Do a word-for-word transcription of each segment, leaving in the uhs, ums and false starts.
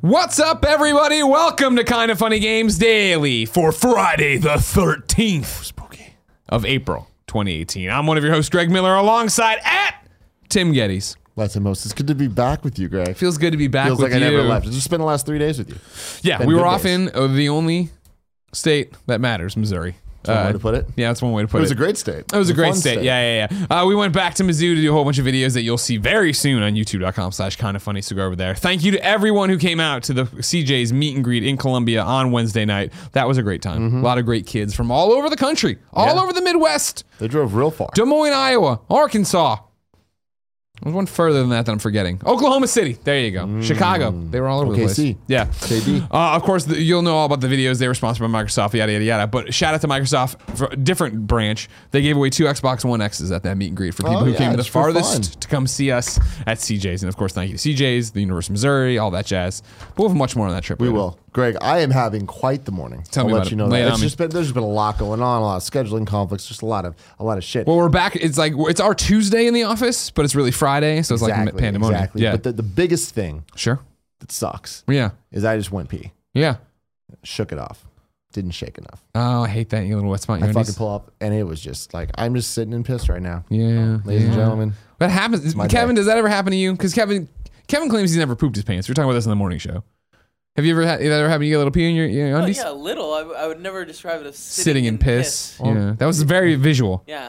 What's up, everybody? Welcome to Kind of Funny Games Daily for Friday the thirteenth Spooky. of April twenty eighteen. I'm one of your hosts, Greg Miller, alongside at Tim Geddes. Lots of most. It's good to be back with you, Greg. Feels good to be back Feels with like you. I never left. It's just been the last three days with you. Yeah, Been we were good off days. in uh, the only state that matters, Missouri. That's one Uh, way to put it. Yeah, that's one way to put It it. was a great state. It was a great fun state. Yeah, yeah, yeah. Uh, we went back to Mizzou to do a whole bunch of videos that you'll see very soon on youtube.com slash kind of funny. So go over there. Thank you to everyone who came out to the C J's meet and greet in Columbia on Wednesday night. That was a great time. Mm-hmm. A lot of great kids from all over the country, all Yeah. over the Midwest, They drove real far. Des Moines, Iowa, Arkansas. There's one further than that that I'm forgetting. Oklahoma City. There you go. Chicago. They were all over O K C. the place. Yeah. K D. Uh, of course, the, you'll know all about the videos. They were sponsored by Microsoft, yada, yada, yada. But shout out to Microsoft for a different branch. They gave away two Xbox One X's at that meet and greet for people Oh, who yeah, came the it's for farthest fun. to come see us at C J's. And of course, thank you to C J's, the University of Missouri, all that jazz. But we'll have much more on that trip. We later. will. Greg, I am having quite the morning. Tell I'll me let about you it. know Lay it that. on It's me. just been, there's been a lot going on, a lot of scheduling conflicts, just a lot of a lot of shit. Well, we're back. It's like, it's our Tuesday in the office, but it's really Friday. So it's exactly, like pandemonium. exactly. Yeah. But the, the biggest thing Sure. that sucks Yeah. is I just went pee. Yeah. Shook it off. Didn't shake enough. Oh, I hate that. You little wet spot in I your fucking undies. pull up, and it was just like, I'm just sitting in piss right now. Yeah. Ladies yeah. and gentlemen. That happens. my Kevin, day. does that ever happen to you? Because Kevin, Kevin claims he's never pooped his pants. We were talking about this on the morning show. Have you ever had? Have that ever happened? You get a little pee in your, your Oh, undies? yeah, a little. I, w- I would never describe it as sitting, Sitting in piss. Yeah, that was very visual. Yeah.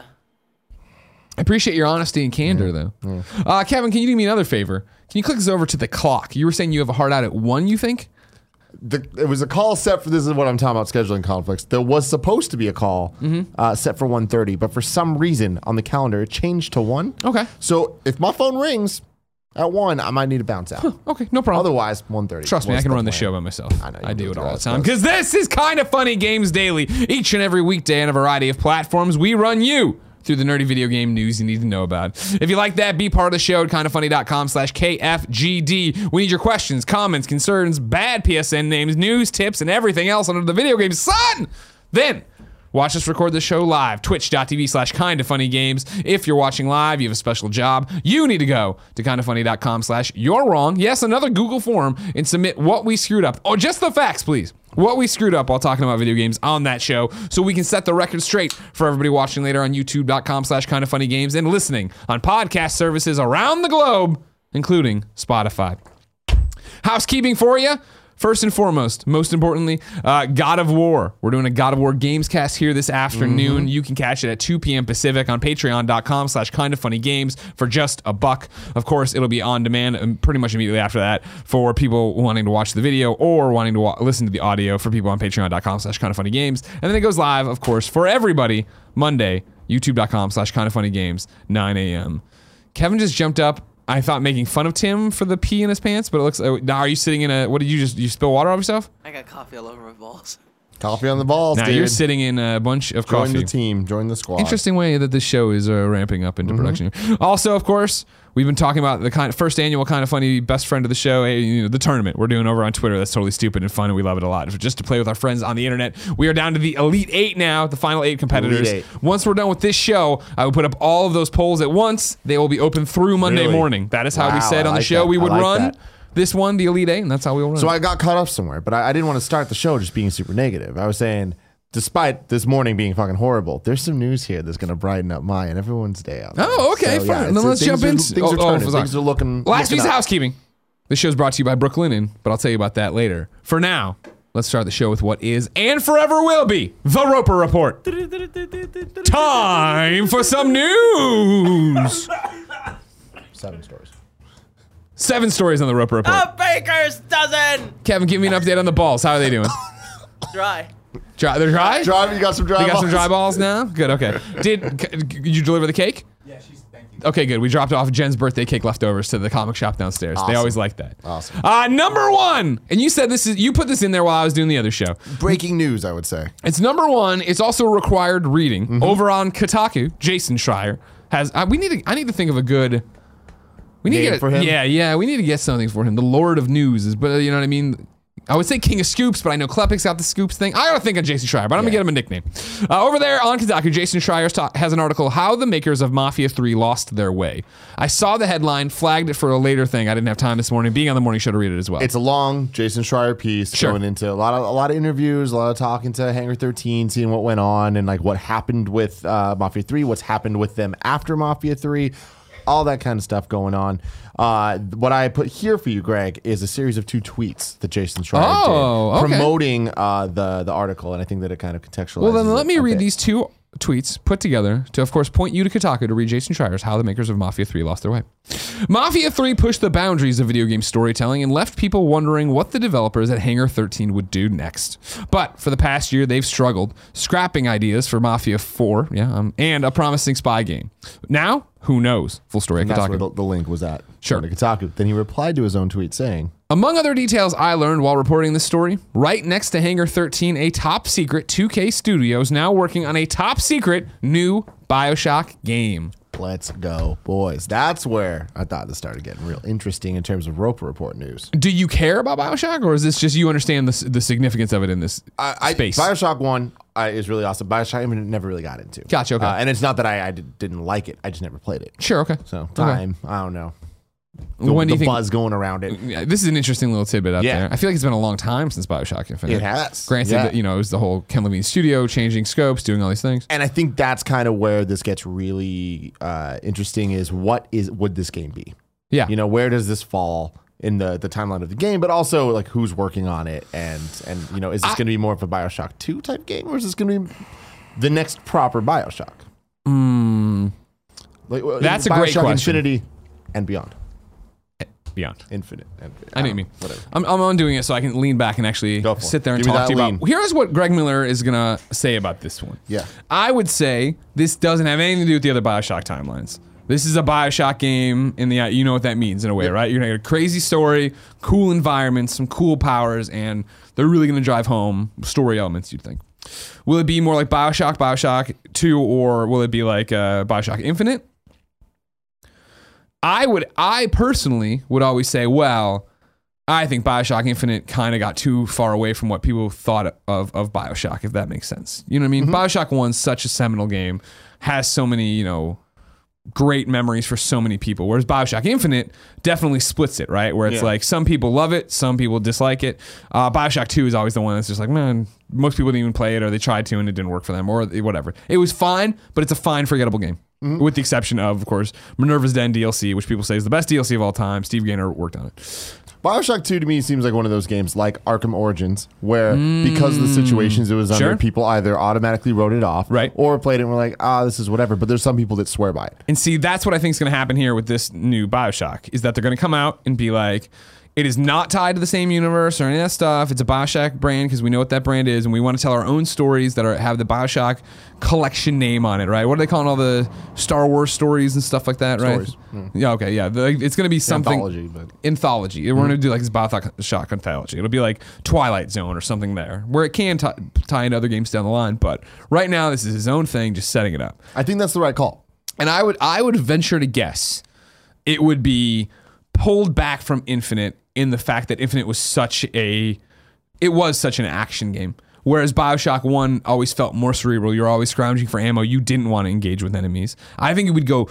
I appreciate your honesty and candor, though. Uh, Kevin, can you do me another favor? Can you click this over to the clock? You were saying you have a hard out at one. You think? The, it was a call set for, this is what I'm talking about, scheduling conflicts. There was supposed to be a call Mm-hmm. uh, set for one thirty, but for some reason on the calendar it changed to one. Okay. So if my phone rings at one, I might need to bounce out. Okay, no problem. Otherwise, one thirty. Trust me, was I can the run the plan. show by myself. I know you I do do it it, all the guys. time because this is Kind of Funny Games Daily. Each and every weekday on a variety of platforms, we run you through the nerdy video game news you need to know about. If you like that, be part of the show at kindoffunny.com slash KFGD. We need your questions, comments, concerns, bad P S N names, news, tips, and everything else under the video game sun. Then watch us record the show live, twitch.tv slash kindoffunnygames. If you're watching live, you have a special job. You need to go to kindoffunny.com slash you're wrong. Yes, another Google form and submit what we screwed up. Oh, just the facts, please. What we screwed up while talking about video games on that show so we can set the record straight for everybody watching later on youtube.com slash kindoffunnygames and listening on podcast services around the globe, including Spotify. Housekeeping for you. First and foremost, most importantly, uh, God of War. We're doing a God of War Games cast here this afternoon. Mm-hmm. You can catch it at two p.m. Pacific on patreon.com slash kind of funny games for just a buck. Of course, it'll be on demand um, pretty much immediately after that for people wanting to watch the video or wanting to wa- listen to the audio for people on patreon.com slash kind of funny games. And then it goes live, of course, for everybody Monday, youtube.com slash kind of funny games, nine a.m. Kevin just jumped up. I thought making fun of Tim for the pee in his pants, but it looks. Uh, now, are you sitting in a? What did you just? You spill water off yourself? I got coffee all over my balls. Coffee on the balls, Now dude. you're sitting in a bunch of Join coffee. the team. Join the squad. Interesting way that this show is uh, ramping up into production. Also, of course, we've been talking about the kind first annual Kind of Funny best friend of the show, eh, you know, the tournament we're doing over on Twitter. That's totally stupid and fun, and we love it a lot. Just to play with our friends on the internet. We are down to the Elite Eight now, the final eight competitors. Elite Eight. Once we're done with this show, I will put up all of those polls at once. They will be open through Monday Really? morning. That is how we Wow, said I on the like show that. we I would like run that. this one, the Elite Eight, and that's how we will run. So it. I got caught up somewhere, but I, I didn't want to start the show just being super negative. I was saying, despite this morning being fucking horrible, there's some news here that's going to brighten up my and everyone's day out. Oh, okay, So, fine. yeah, Then it's- let's things jump are- into Things oh, are oh, turning. sorry. Things are looking. Last looking piece of up. housekeeping. This show is brought to you by Brooklinen, but I'll tell you about that later. For now, let's start the show with what is and forever will be the Roper Report. Time for some news. Seven stories. Seven stories on the Roper Report. A baker's dozen! Kevin, give me an update on the balls. How are they doing? Dry. Dry, they're dry? Drive, you got some dry You got balls? some dry balls now? Good, okay. Did, c- did you deliver the cake? Yeah, she's thank you. Okay, good. We dropped off Jen's birthday cake leftovers to the comic shop downstairs. They Awesome. always like that. Awesome. Uh, number one, and you said this is, you put this in there while I was doing the other show. Breaking news, I would say. It's number one. It's also required reading. Mm-hmm. Over on Kotaku, Jason Schreier has, uh, we need to, I need to think of a good, we need Name to get, for him? yeah, yeah, we need to get something for him. The Lord of News is, but uh, you know what I mean? I would say King of Scoops, but I know Klepek's got the Scoops thing. I gotta think of Jason Schreier, but I'm gonna get him a nickname. Uh, over there on Kotaku, Jason Schreier ta- has an article, How the Makers of Mafia three Lost Their Way. I saw the headline, flagged it for a later thing. I didn't have time this morning, being on the morning show to read it as well. It's a long Jason Schreier piece Sure. going into a lot of a lot of interviews, a lot of talking to Hangar thirteen, seeing what went on and like what happened with uh, Mafia three, what's happened with them after Mafia three, all that kind of stuff going on. Uh, what I put here for you, Greg, is a series of two tweets that Jason Schreier Oh, did okay. promoting uh, the the article, and I think that it kind of contextualizes. Well, then let it me a read bit. these two tweets put together to, of course, point you to Kotaku to read Jason Schreier's How the Makers of Mafia three Lost Their Way. Mafia three pushed the boundaries of video game storytelling and left people wondering what the developers at Hangar thirteen would do next. But for the past year, they've struggled, scrapping ideas for Mafia four yeah, um, and a promising spy game. Now, who knows? Full story at And that's Kotaku. where the, the link was at. Sure. To Kotaku. Then he replied to his own tweet saying, Among other details I learned while reporting this story, right next to Hangar thirteen, a top secret two K studio is now working on a top secret new BioShock game. let's go, boys. That's where I thought this started getting real interesting in terms of Roper Report news. Do you care about BioShock, or is this just you understand the, the significance of it in this I, I, space? BioShock one uh, is really awesome. BioShock I never really got into. Gotcha, okay. Uh, and it's not that I, I did, didn't like it. I just never played it. Sure, okay. So time, I don't know. The, When do the you think- buzz going around it. Yeah, this is an interesting little tidbit out Yeah. there. I feel like it's been a long time since BioShock Infinite. It has. Granted, Yeah. that, you know, it was the whole Ken Levine studio, changing scopes, doing all these things. And I think that's kind of where this gets really uh, interesting is what is would this game be? Yeah. You know, where does this fall in the, the timeline of the game, but also like who's working on it and, and you know, is this I- going to be more of a BioShock two type game or is this going to be the next proper BioShock? Mm, Like, well, That's a BioShock great question. Infinity and beyond. beyond. Infinite. And, I know what you mean. Whatever. I'm, I'm undoing it so I can lean back and actually Go for it. sit there and Give me talk to that you lean. about. Here's what Greg Miller is gonna say about this one. Yeah. I would say this doesn't have anything to do with the other BioShock timelines. This is a BioShock game in the you know what that means in a way, right? You're gonna get a crazy story, cool environments, some cool powers, and they're really gonna drive home story elements. You'd think. Will it be more like BioShock, BioShock two, or will it be like uh, BioShock Infinite? I would, I personally would always say, well, I think BioShock Infinite kind of got too far away from what people thought of of BioShock, if that makes sense. You know what I mean? Mm-hmm. BioShock one's such a seminal game, has so many, you know, great memories for so many people. Whereas BioShock Infinite definitely splits it, right? Where it's Yeah. like some people love it, some people dislike it. Uh, BioShock two is always the one that's just like, man, most people didn't even play it or they tried to and it didn't work for them or whatever. It was fine, but it's a fine, forgettable game. Mm-hmm. With the exception of, of course, Minerva's Den D L C, which people say is the best D L C of all time. Steve Gaynor worked on it. BioShock two to me seems like one of those games like Arkham Origins, where because of the situations it was under, Sure. people either automatically wrote it off Right. or played it and were like, ah, this is whatever. But there's some people that swear by it. And see, that's what I think is going to happen here with this new BioShock, is that they're going to come out and be like, it is not tied to the same universe or any of that stuff. It's a BioShock brand because we know what that brand is, and we want to tell our own stories that are, have the BioShock collection name on it, right? What are they calling all the Star Wars stories and stuff like that, right? Stories, yeah. Yeah, okay, yeah. The- it's going to be something. Anthology, but Anthology. We're going to do like this BioShock anthology. It'll be like Twilight Zone or something there, where it can t- tie into other games down the line. But right now, this is his own thing, just setting it up. I think that's the right call. And I would I would venture to guess it would be pulled back from Infinite in the fact that Infinite was such a it was such an action game. Whereas BioShock one always felt more cerebral. You're always scrounging for ammo. You didn't want to engage with enemies. I think it would go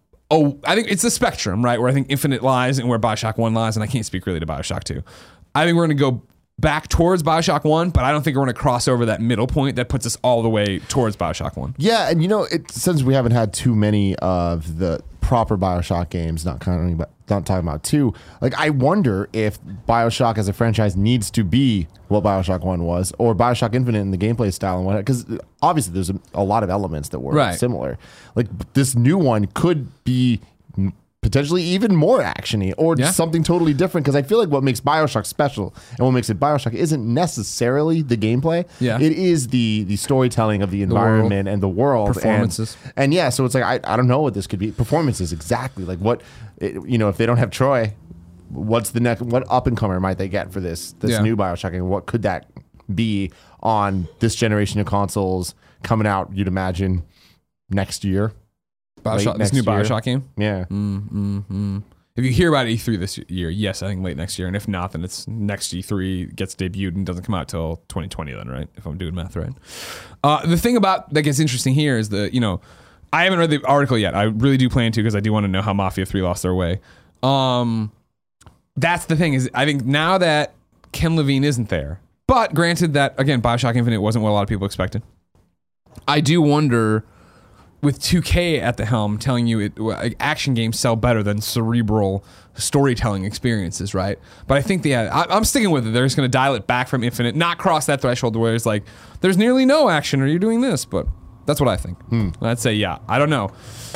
oh I think it's the spectrum, right? Where I think Infinite lies and where BioShock one lies, and I can't speak really to BioShock two. I think we're gonna go back towards BioShock one, but I don't think we're going to cross over that middle point that puts us all the way towards BioShock one. Yeah, and you know, it since we haven't had too many of the proper BioShock games, not counting, but not talking about two. Like, I wonder if BioShock as a franchise needs to be what BioShock one was, or BioShock Infinite in the gameplay style and whatnot. Because obviously, there's a, a lot of elements that were Right. similar. Like, this new one could be potentially even more actiony or Yeah. something totally different, because I feel like what makes BioShock special and what makes it BioShock isn't necessarily the gameplay. Yeah. It is the the storytelling of the environment and the world. And- Performances. And, yeah, so it's like, I, I don't know what this could be. Performances, exactly. Like what, it, you know, if they don't have Troy, what's the next, what up and comer might they get for this, this Yeah. new BioShock? And what could that be on this generation of consoles coming out, you'd imagine, next year? BioShock, Late this new next year. BioShock game. Yeah. Mm-hmm. If If you hear about E three this year, yes, I think late next year. And if not, then it's next E three gets debuted and doesn't come out till twenty twenty then, right? If I'm doing math right. Uh, the thing about that gets interesting here is the, you know, I haven't read the article yet. I really do plan to because I do want to know how Mafia three lost their way. Um, that's the thing is I think now that Ken Levine isn't there, but granted that, again, Bioshock Infinite wasn't what a lot of people expected. I do wonder, with two K at the helm, telling you it, like, action games sell better than cerebral storytelling experiences, right? But I think, yeah, I, I'm sticking with it. They're just going to dial it back from Infinite, not cross that threshold where it's like, there's nearly no action or you're doing this, but that's what I think. Hmm. I'd say, yeah, I don't know.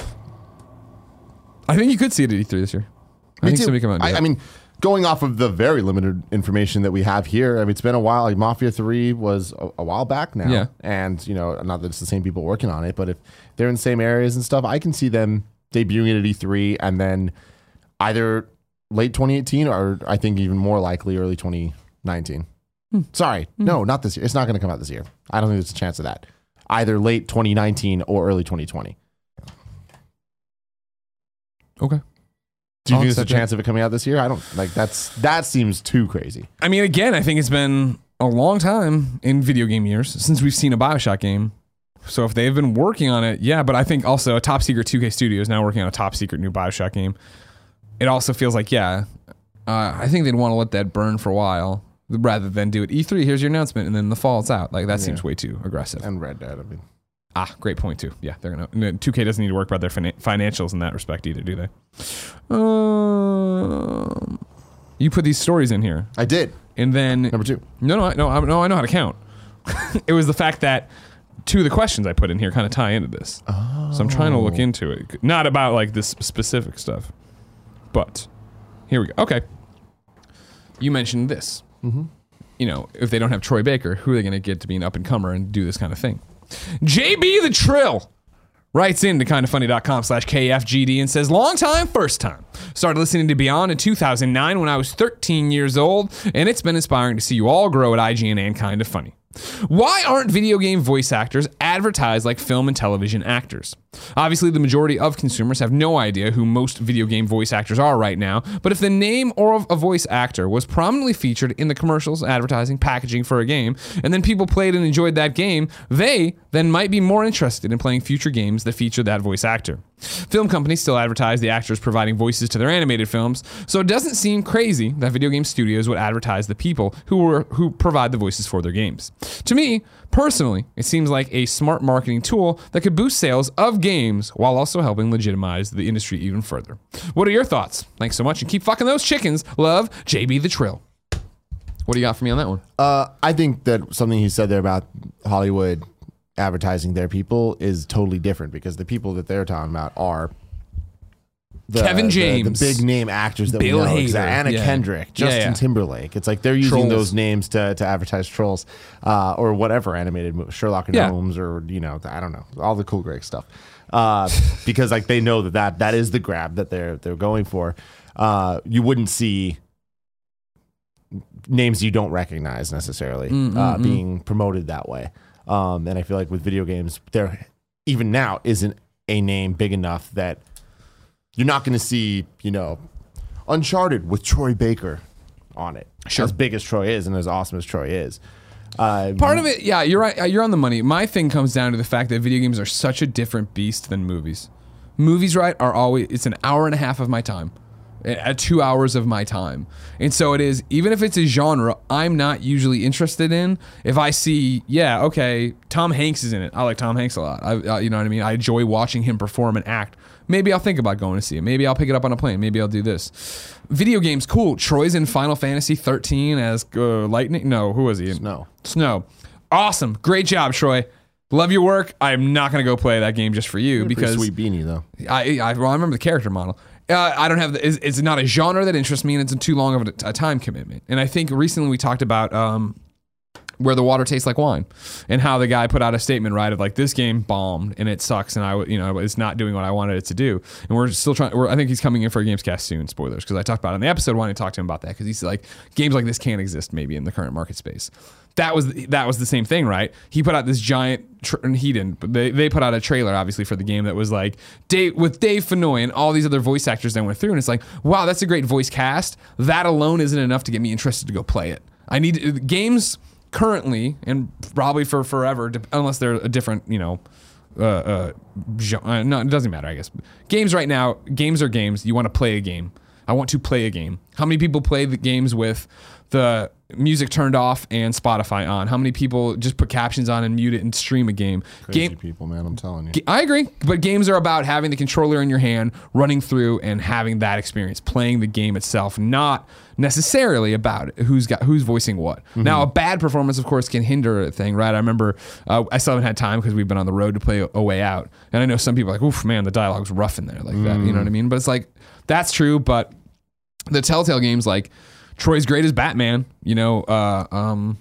I think you could see it at E three this year. I Me think too. somebody come out and do I, it. I mean, going off of the very limited information that we have here, I mean, it's been a while. Like Mafia three was a, a while back now. Yeah. And, you know, not that it's the same people working on it, but if they're in the same areas and stuff, I can see them debuting it at E three and then either late twenty eighteen or I think even more likely early twenty nineteen. Hmm. Sorry. Hmm. No, not this year. It's not going to come out this year. I don't think there's a chance of that. Either late twenty nineteen or early twenty twenty. Okay. Do you I'll think there's a accept chance of it coming out this year? I don't like that's that seems too crazy. I mean, again, I think it's been a long time in video game years since we've seen a Bioshock game. So if they've been working on it, yeah, but I think also a top secret two K studio is now working on a top secret new Bioshock game. It also feels like, yeah, uh, I think they'd want to let that burn for a while rather than do it. E three, here's your announcement, and then the fall it's out. Like, that seems way too aggressive. And Red Dead, I mean. Ah, great point too. Yeah, they're gonna. two K doesn't need to work about their fina- financials in that respect either, do they? Um, you put these stories in here, I did. and then Number two. no, no, I- no, I, no, I know how to count. It was the fact that two of the questions I put in here kind of tie into this, Oh. so I'm trying to look into it. Not about like this specific stuff, but here we go. Okay, you mentioned this. Mm-hmm. You know, if they don't have Troy Baker, who are they going to get to be an up and comer and do this kind of thing? J B the Trill writes into kindafunny.com slash KFGD and says, long time, first time. Started listening to Beyond in two thousand nine when I was thirteen years old, and it's been inspiring to see you all grow at I G N and Kinda Funny. Why aren't video game voice actors advertised like film and television actors? Obviously, the majority of consumers have no idea who most video game voice actors are right now, but if the name of a voice actor was prominently featured in the commercials, advertising, packaging for a game, and then people played and enjoyed that game, they then might be more interested in playing future games that feature that voice actor. Film companies still advertise the actors providing voices to their animated films, so it doesn't seem crazy that video game studios would advertise the people who were who provide the voices for their games. To me, personally, it seems like a smart marketing tool that could boost sales of games while also helping legitimize the industry even further. What are your thoughts? Thanks so much, and keep fucking those chickens. Love, J B the Trill. What do you got for me on that one? Uh, I think that something he said there about Hollywood advertising their people is totally different because the people that they're talking about are the, Kevin the- James, the, big name actors that Bill we know, Hader, Exa- Anna yeah. Kendrick, Yeah, Justin yeah. Timberlake. It's like they're using Trolls. those names to, to advertise Trolls uh, or whatever animated movie, Sherlock Yeah. Holmes or you know I don't know all the cool Greg stuff uh, because like they know that, that that is the grab that they're they're going for. Uh, you wouldn't see names you don't recognize necessarily Mm, uh, mm, mm. being promoted that way. Um, and I feel like with video games, there even now isn't a name big enough that you're not going to see, you know, Uncharted with Troy Baker on it. Sure. As big as Troy is and as awesome as Troy is. Uh, Part of it, yeah, you're right. uh, You're on the money. My thing comes down to the fact that video games are such a different beast than movies. Movies, right, are always, it's an hour and a half of my time. At two hours of my time. And so it is, even if it's a genre I'm not usually interested in, if I see, yeah, okay, Tom Hanks is in it. I like Tom Hanks a lot. I, uh, you know what I mean? I enjoy watching him perform and act. Maybe I'll think about going to see it. Maybe I'll pick it up on a plane. Maybe I'll do this. Video games, cool. Troy's in Final Fantasy thirteen as uh, Lightning. No, who was he? Snow. Snow. Awesome. Great job, Troy. Love your work. I'm not going to go play that game just for you Pretty because sweet beanie though. I, I, well, I remember the character model. Uh, I don't have the, it's, it's not a genre that interests me, and it's too long of a, a time commitment. And I think recently we talked about um, where the water tastes like wine, and how the guy put out a statement, right, of like, this game bombed and it sucks, and I, you know, it's not doing what I wanted it to do, and we're still trying. We're, I think he's coming in for a Gamescast soon. Spoilers, because I talked about it in the episode. Wanting to talk to him about that because he's like, games like this can't exist maybe in the current market space. That was that was the same thing, right? He put out this giant. Tra- and he didn't, but they they put out a trailer obviously for the game that was like Dave with Dave Fennoy and all these other voice actors that went through, and it's like, wow, that's a great voice cast. That alone isn't enough to get me interested to go play it. I need games. Currently, and probably for forever, unless they're a different, you know, uh, uh, genre. No, it doesn't matter, I guess. Games right now, games are games. You want to play a game. I want to play a game. How many people play the games with the music turned off and Spotify on? How many people just put captions on and mute it and stream a game? Crazy game people, man, I'm telling you. I agree, but games are about having the controller in your hand, running through and having that experience, playing the game itself, not necessarily about it, who's got who's voicing what. Mm-hmm. Now, a bad performance, of course, can hinder a thing, right? I remember uh, I still haven't had time because we've been on the road to play A Way Out, and I know some people are like, oof, man, the dialogue's rough in there, like mm. that. You know what I mean? But it's like, that's true, but the Telltale games, like Troy's great as Batman, you know, uh, um,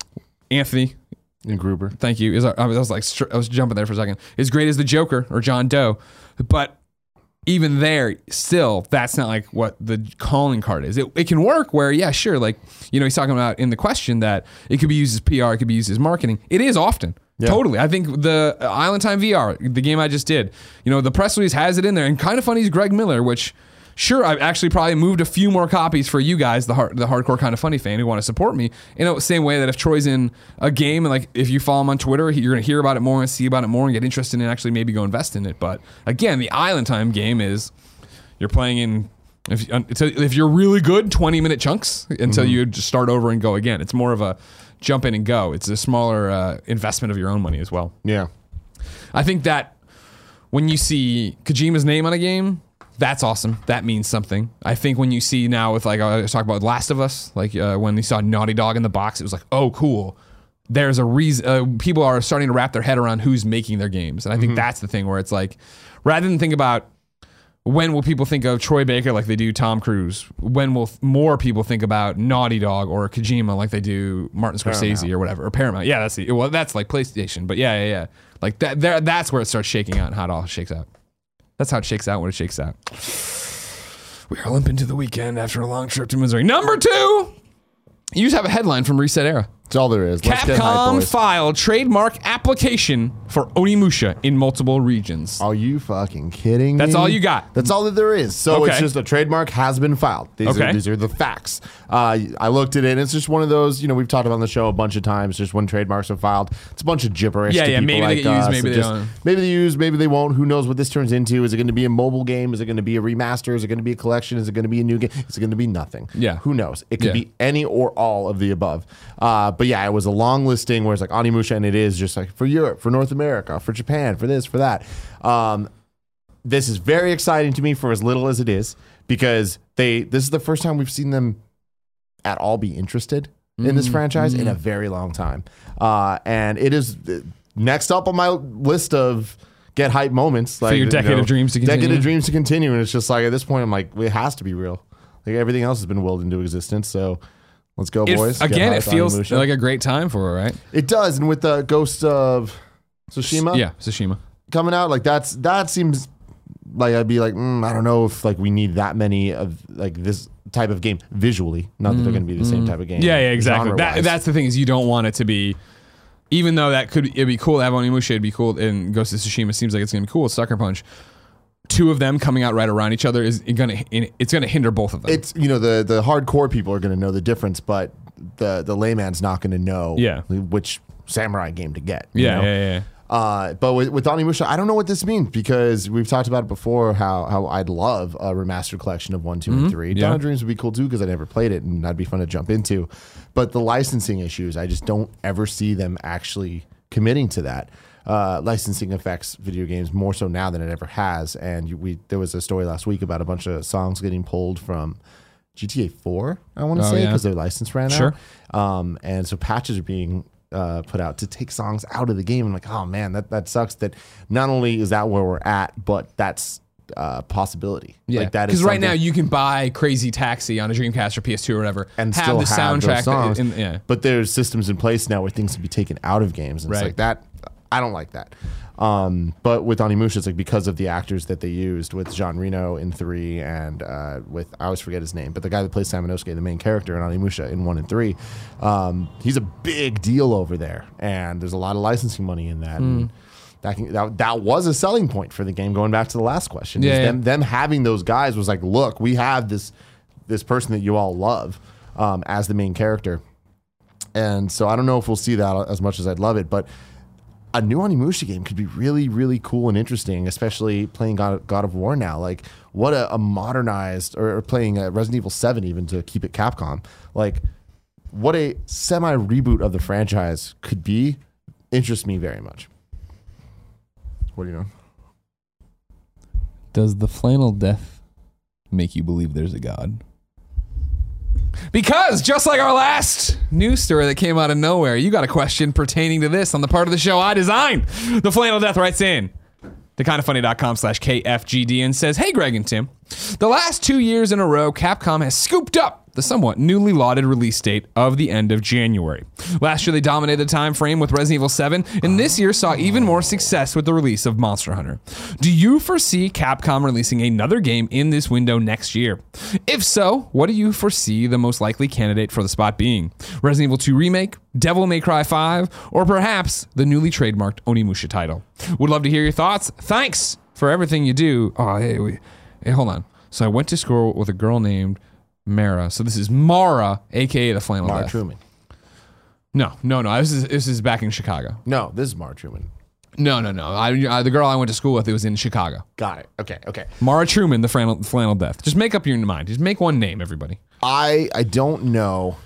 Anthony and Gruber. Thank you. Is I was like I was jumping there for a second. Is great as the Joker or John Doe, but even there, still, that's not like what the calling card is. It, it can work where, yeah, sure, like, you know, he's talking about in the question that it could be used as P R, it could be used as marketing. It is often. Yeah. Totally. I think the Island Time V R, the game I just did, you know, the press release has it in there, and Kind of Funny is Greg Miller, which. Sure, I've actually probably moved a few more copies for you guys, the hard, the hardcore Kind of Funny fan who want to support me. In the same way that if Troy's in a game and like if you follow him on Twitter, you're going to hear about it more and see about it more and get interested in it and actually maybe go invest in it. But again, the Island Time game is you're playing in if if you're really good, twenty minute chunks until mm-hmm. you just start over and go again. It's more of a jump in and go. It's a smaller uh, investment of your own money as well. Yeah, I think that when you see Kojima's name on a game. That's awesome. That means something. I think when you see now with like I was talking about Last of Us, like uh, when they saw Naughty Dog in the box, it was like, oh, cool. There's a reason. Uh, people are starting to wrap their head around who's making their games, and I think mm-hmm. that's the thing where it's like, rather than think about when will people think of Troy Baker like they do Tom Cruise, when will more people think about Naughty Dog or Kojima like they do Martin Scorsese Paramount. Or whatever, or Paramount. Yeah, that's the well, that's like PlayStation, but yeah, yeah, yeah. Like that. There, that's where it starts shaking out and how it all shakes out. That's how it shakes out when it shakes out. We are limping to the weekend after a long trip to Missouri. Number two, you just have a headline from Reset Era. That's all there is. Let's get hype, Capcom boys. filed trademark application for Onimusha in multiple regions. Are you fucking kidding That's me? all you got. That's all that there is. So Okay. it's just a trademark has been filed. These, Okay. are, these are the facts. Uh, I looked at it, and it's just one of those, you know, we've talked about on the show a bunch of times, just when trademarks are filed. It's a bunch of gibberish Yeah, to yeah, people maybe they like get used, us. maybe It they just- don't. Maybe they use, maybe they won't. Who knows what this turns into? Is it going to be a mobile game? Is it going to be a remaster? Is it going to be a collection? Is it going to be a new game? Is it going to be nothing? Yeah. Who knows? It could Yeah. be any or all of the above. Uh, but yeah, it was a long listing where it's like Onimusha, and it is just like for Europe, for North America, for Japan, for this, for that. Um, this is very exciting to me for as little as it is, because they this is the first time we've seen them at all be interested mm-hmm. in this franchise mm-hmm. in a very long time. Uh, and it is next up on my list of get hype moments. Like, for your decade you know, of dreams to continue. Decade of dreams to continue. And it's just like, at this point, I'm like, it has to be real. Like everything else has been willed into existence. So let's go, It- boys. Get again, it hyped on feels Onimusha. like a great time for it, right? It does. And with the Ghost of Tsushima Yeah, Tsushima. coming out, like that's that seems like I'd be like, mm, I don't know if like we need that many of like this type of game visually. Not that they're going to be the same type of game. Yeah, yeah, exactly. That, genre-wise. that's the thing is you don't want it to be, even though that could it'd be cool to have Onimusha, it'd be cool, and Ghost of Tsushima seems like it's gonna be cool. Sucker Punch, two of them coming out right around each other is gonna it's gonna hinder both of them. It's you know the the hardcore people are going to know the difference, but the the layman's not going to know Yeah. which samurai game to get. you yeah, know? yeah, yeah. Uh, but with, with Onimusha, I don't know what this means, because we've talked about it before. How how I'd love a remastered collection of one, two, and three. Yeah. Dawn of Dreams would be cool too, because I never played it, and that'd be fun to jump into. But the licensing issues, I just don't ever see them actually committing to that. Uh, licensing affects video games more so now than it ever has. And we there was a story last week about a bunch of songs getting pulled from G T A four, I want to Oh, say, yeah. because their license ran Sure. out. Um, and so patches are being uh, put out to take songs out of the game. I'm like, oh man, that, that sucks that not only is that where we're at, but that's uh, possibility. Yeah, like that is because right now something- you can buy Crazy Taxi on a Dreamcast or P S two or whatever, and have still the have soundtrack. those songs. in- yeah, But there's systems in place now where things can be taken out of games. And Right. It's like that. I don't like that. Um, but with Onimusha, it's like because of the actors that they used with Jean Reno in three and uh, with, I always forget his name, but the guy that plays Samanosuke, the main character in Onimusha in one and three, um, he's a big deal over there. And there's a lot of licensing money in that. And that, can, that that was a selling point for the game, going back to the last question. is Yeah, yeah. Them, them having those guys was like, look, we have this, this person that you all love um, as the main character. And so I don't know if we'll see that as much as I'd love it, but a new Onimusha game could be really, really cool and interesting, especially playing God, God of War now. Like, what a, a modernized, or, or playing a Resident Evil seven even to keep it Capcom. Like, what a semi-reboot of the franchise could be interests me very much. What do you know? does the flannel death make you believe there's a god? Because just like our last news story that came out of nowhere, you got a question pertaining to this on the part of the show I designed. The Flannel Death writes in to kindafunny.com slash KFGD and says, hey, Greg and Tim, the last two years in a row, Capcom has scooped up the somewhat newly lauded release date of the end of January. Last year, they dominated the time frame with Resident Evil seven, and this year saw even more success with the release of Monster Hunter. Do you foresee Capcom releasing another game in this window next year? If so, what do you foresee the most likely candidate for the spot being? Resident Evil two Remake, Devil May Cry five, or perhaps the newly trademarked Onimusha title? Would love to hear your thoughts. Thanks for everything you do. Oh, hey, wait. hey hold on. So I went to school with a girl named Mara. So this is Mara, aka the Flannel Mara Death. Truman. No, no, no. This is this is back in Chicago. No, this is Mara Truman. No, no, no. I, I, the girl I went to school with, it was in Chicago. Got it. Okay, okay. Mara Truman, the Flannel, Flannel Death. Just make up your mind. Just make one name, everybody. I I don't know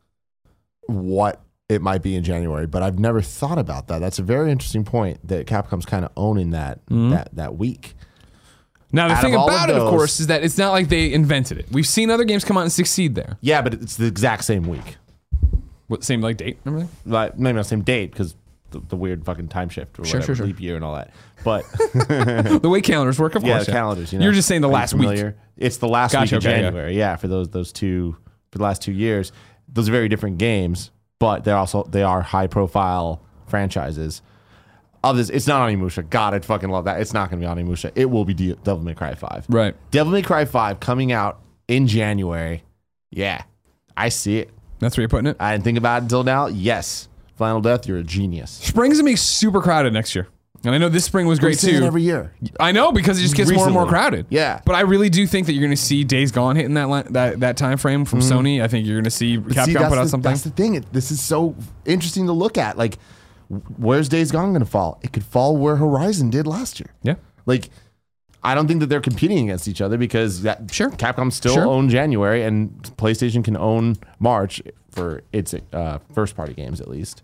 what it might be in January, but I've never thought about that. That's a very interesting point that Capcom's kind of owning that Mm-hmm. that that week. Now, the Out thing of all about of it, of those- course, is that it's not like they invented it. We've seen other games come out and succeed there. Yeah, but it's the exact same week. What, same like date? Remember that? Like maybe not the same date because the, the weird fucking time shift or Sure, whatever, sure, sure. leap year and all that. But The way calendars work, of yeah, course. the calendars. You know, You're just saying the Are you last week. familiar? It's the last Gotcha, week of okay, yeah. January. Yeah. for those those two for the last two years. Those are very different games, but they're also they are high profile franchises. Of this, it's not Onimusha. God, I'd fucking love that. It's not going to be Onimusha. It will be De- Devil May Cry five. Right. Devil May Cry five coming out in January. Yeah, I see it. That's where you're putting it. I didn't think about it until now. Yes, Flannel Death, you're a genius. Spring's gonna be super crowded next year. And I know this spring was We great say that too. every year. I know, because it just gets more and more Recently. crowded. Yeah. But I really do think that you're going to see Days Gone hitting that li- that that time frame from Sony. I think you're going to see Capcom See, that's put out the, something. That's the thing. It, this is so interesting to look at. Like, where's Days Gone going to fall? It could fall where Horizon did last year. Yeah. Like, I don't think that they're competing against each other because that Sure. Capcom still Sure. own January and PlayStation can own March for its uh, first party games at least.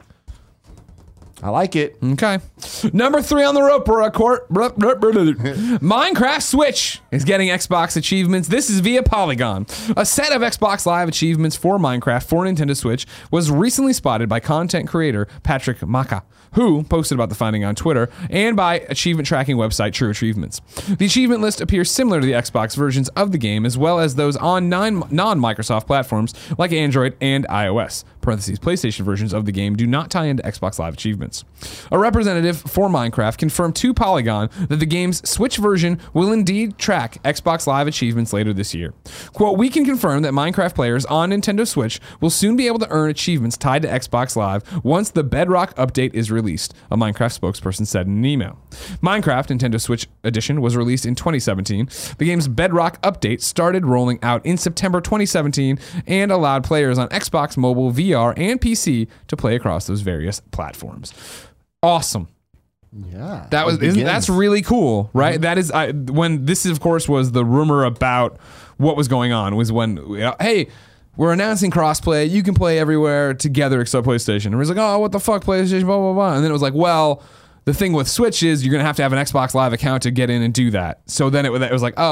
I like it. Okay. Number three on the rope report. Minecraft Switch is getting Xbox achievements. This is via Polygon. A set of Xbox Live achievements for Minecraft for Nintendo Switch was recently spotted by content creator Patrick Maka, who posted about the finding on Twitter, and by achievement tracking website True Achievements. The achievement list appears similar to the Xbox versions of the game, as well as those on nine non-Microsoft platforms like Android and iOS. Parentheses, PlayStation versions of the game do not tie into Xbox Live achievements. A representative for Minecraft confirmed to Polygon that the game's Switch version will indeed track Xbox Live achievements later this year. Quote, we can confirm that Minecraft players on Nintendo Switch will soon be able to earn achievements tied to Xbox Live once the Bedrock update is released, a Minecraft spokesperson said in an email. Minecraft Nintendo Switch Edition was released in twenty seventeen. The game's Bedrock update started rolling out in September twenty seventeen and allowed players on Xbox Mobile, V R, and P C to play across those various platforms. Awesome. Yeah. That was It isn't, begins. that's really cool, right? That is I, when this is, of course, was the rumor about what was going on. Was when you know, hey, we're announcing crossplay. You can play everywhere together except PlayStation. And it was like, oh, what the fuck, PlayStation, blah blah blah. And then it was like, well, the thing with Switch is you're gonna have to have an Xbox Live account to get in and do that. So then it, was- it was like, oh,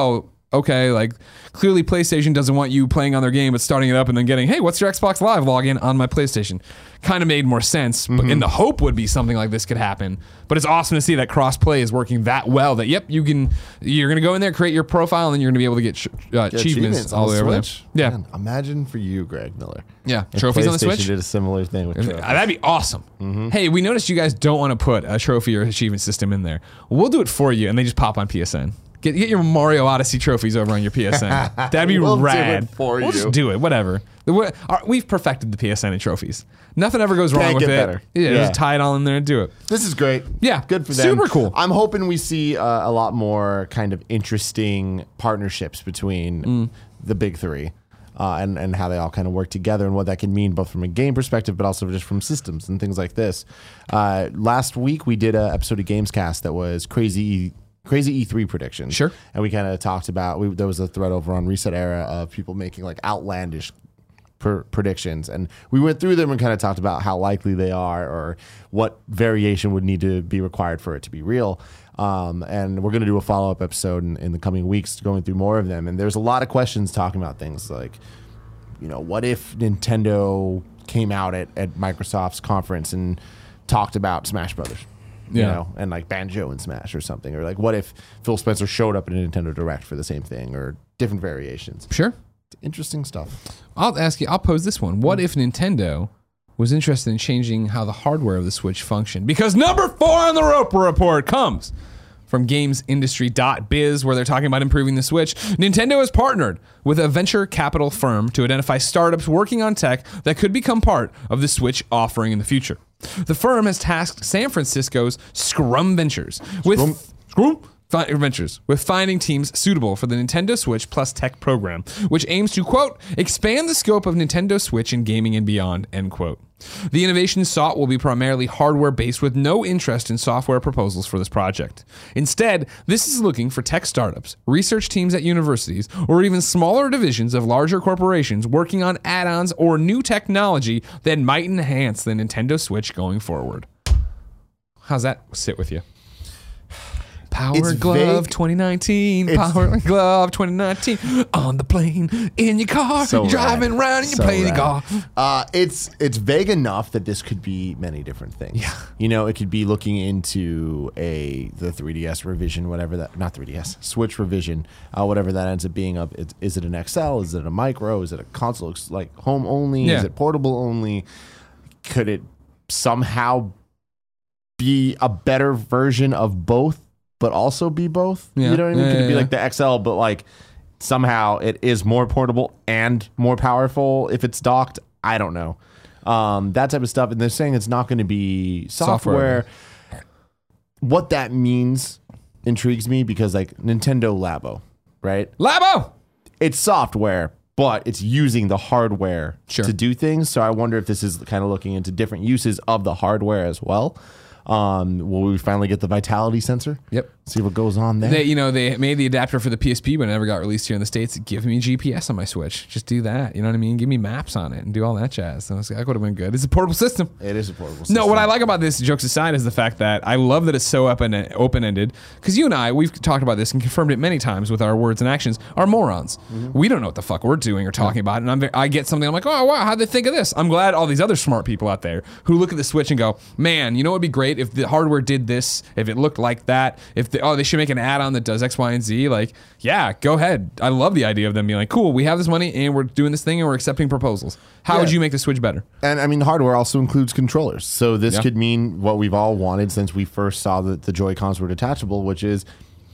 okay, like clearly PlayStation doesn't want you playing on their game but starting it up and then getting, hey, what's your Xbox Live login on my PlayStation? Kind of made more sense. But in the hope would be something like this could happen. But it's awesome to see that cross-play is working that well that, yep, you can, you're going to go in there, create your profile, and then you're going to be able to get sh- uh, Yeah, achievements all on the way the over there. Switch. Yeah. Man, imagine for you, Greg Miller. Yeah. if Trophies on the PlayStation Switch. did a similar thing with trophies. Uh, That'd be awesome. Hey, we noticed you guys don't want to put a trophy or achievement system in there. We'll do it for you, and they just pop on P S N. Get, get your Mario Odyssey trophies over on your P S N. That'd be We'll do rad. it for we'll you. just do it. Whatever. The- we- our- We've perfected the P S N and trophies. Nothing ever goes wrong Can't with get it. better. Yeah, Yeah. just tie it all in there and do it. This is great. Yeah, Good for them. super cool. I'm hoping we see uh, a lot more kind of interesting partnerships between Mm. the big three. Uh, and, and how they all kind of work together and what that can mean both from a game perspective but also just from systems and things like this. Uh, last week we did an episode of Gamescast that was crazy crazy E three predictions. Sure. And we kind of talked about, we, there was a thread over on Reset Era of people making like outlandish per predictions, and we went through them and kind of talked about how likely they are or what variation would need to be required for it to be real. Um, and we're going to do a follow-up episode in, in the coming weeks going through more of them. And there's a lot of questions talking about things like, you know, what if Nintendo came out at, at Microsoft's conference and talked about Smash Brothers? You Yeah. know, and like Banjo and Smash or something. Or like, what if Phil Spencer showed up at a Nintendo Direct for the same thing or different variations? Sure. Interesting stuff. I'll ask you, I'll pose this one. What if Nintendo was interested in changing how the hardware of the Switch functioned? Because number four on the Roper Report comes from games industry dot biz, where they're talking about improving the Switch. Nintendo has partnered with a venture capital firm to identify startups working on tech that could become part of the Switch offering in the future. The firm has tasked San Francisco's Scrum Ventures with Scrum? Scrum? Fi- Ventures with finding teams suitable for the Nintendo Switch Plus Tech program, which aims to, quote, expand the scope of Nintendo Switch in gaming and beyond, end quote. The innovations sought will be primarily hardware-based with no interest in software proposals for this project. Instead, this is looking for tech startups, research teams at universities, or even smaller divisions of larger corporations working on add-ons or new technology that might enhance the Nintendo Switch going forward. How's that sit with you? Power It's Glove vague. twenty nineteen, It's- Power Glove twenty nineteen, on the plane, in your car, So driving rad. around in your So plane rad. car. Uh, it's it's vague enough that this could be many different things. Yeah. You know, it could be looking into a the three D S revision, whatever that not three D S Switch revision, uh, whatever that ends up being. Of it, is it an X L? Is it a micro? Is it a console ex- like home only? Yeah. Is it portable only? Could it somehow be a better version of both, but also be both? Yeah. You know what I mean? Yeah, Could yeah, it be yeah. like the X L, but like somehow it is more portable and more powerful if it's docked? I don't know. Um, that type of stuff. And they're saying it's not going to be software. Software. What that means intrigues me because like Nintendo Labo, right? Labo! It's software, but it's using the hardware Sure. to do things. So I wonder if this is kind of looking into different uses of the hardware as well. Um, will we finally get the Vitality sensor? Yep. See what goes on there. They, you know, they made the adapter for the P S P, but it never got released here in the States. Give me G P S on my Switch. Just do that. You know what I mean? Give me maps on it and do all that jazz. So that would have been good. It's a portable system. it is a portable. No, what I system. like about this, jokes aside, is the fact that I love that it's so open open-ended. Because you and I, we've talked about this and confirmed it many times with our words and actions, are morons. Mm-hmm. We don't know what the fuck we're doing or talking about. And I'm, ve- I get something, I'm like, oh, wow, how'd they think of this? I'm glad all these other smart people out there who look at the Switch and go, man, you know what would be great if the hardware did this, if it looked like that, if the, oh, they should make an add-on that does X, Y, and Z. Like, yeah, go ahead. I love the idea of them being like, cool, we have this money and we're doing this thing and we're accepting proposals. How would Yeah. you make the Switch better? And I mean, hardware also includes controllers. So this Yeah. could mean what we've all wanted since we first saw that the Joy-Cons were detachable, which is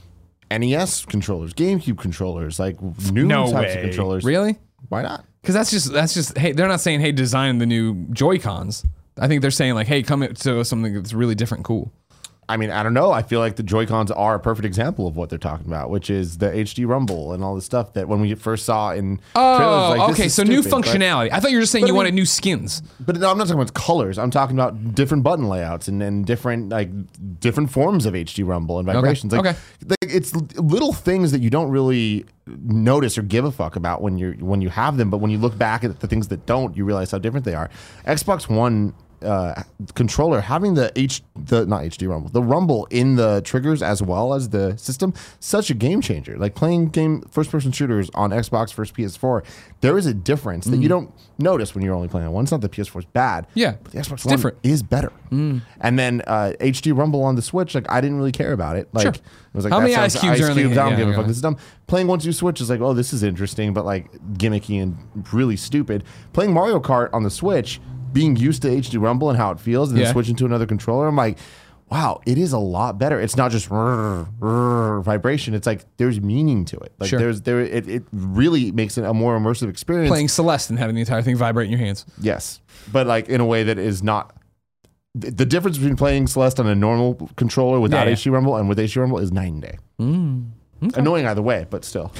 N E S controllers, GameCube controllers, like new No types way. of controllers. Really? Why not? Because that's just that's just hey, they're not saying hey, design the new Joy Cons. I think they're saying like hey, come to something that's really different, and cool. I mean, I don't know. I feel like the Joy-Cons are a perfect example of what they're talking about, which is the H D Rumble and all the stuff that when we first saw in Oh, trailers, like, this okay. is So new stupid, but- functionality. I thought you were just saying But you I mean- wanted new skins. But no, I'm not talking about colors. I'm talking about different button layouts and, and different like different forms of H D Rumble and vibrations. Like, okay. like, it's little things that you don't really notice or give a fuck about when you're when you have them, but when you look back at the things that don't, you realize how different they are. Xbox One uh, controller, having the H, the not H D Rumble, the Rumble in the triggers as well as the system, such a game changer. Like playing game first person shooters on Xbox versus P S four, there is a difference that you don't notice when you're only playing on one. It's not that P S four is bad, Yeah, but the Xbox it's One different. is better. And then uh, H D Rumble on the Switch, like I didn't really care about it. Like Sure. it was like How that many sounds- ice cubes are in the- I don't yeah, give a yeah. fuck. This is dumb. Playing one two Switch is like, oh, this is interesting, but like gimmicky and really stupid. Playing Mario Kart on the Switch, being used to H D Rumble and how it feels, and then Yeah. switching to another controller, I'm like, wow, it is a lot better. It's not just rrr, rrr, vibration. It's like there's meaning to it. Like Sure. there's there it, it really makes it a more immersive experience. Playing Celeste and having the entire thing vibrate in your hands. Yes, but like in a way that is not. th- The difference between playing Celeste on a normal controller without Yeah, yeah. H D Rumble and with H D Rumble is night and day. Annoying either way, but still.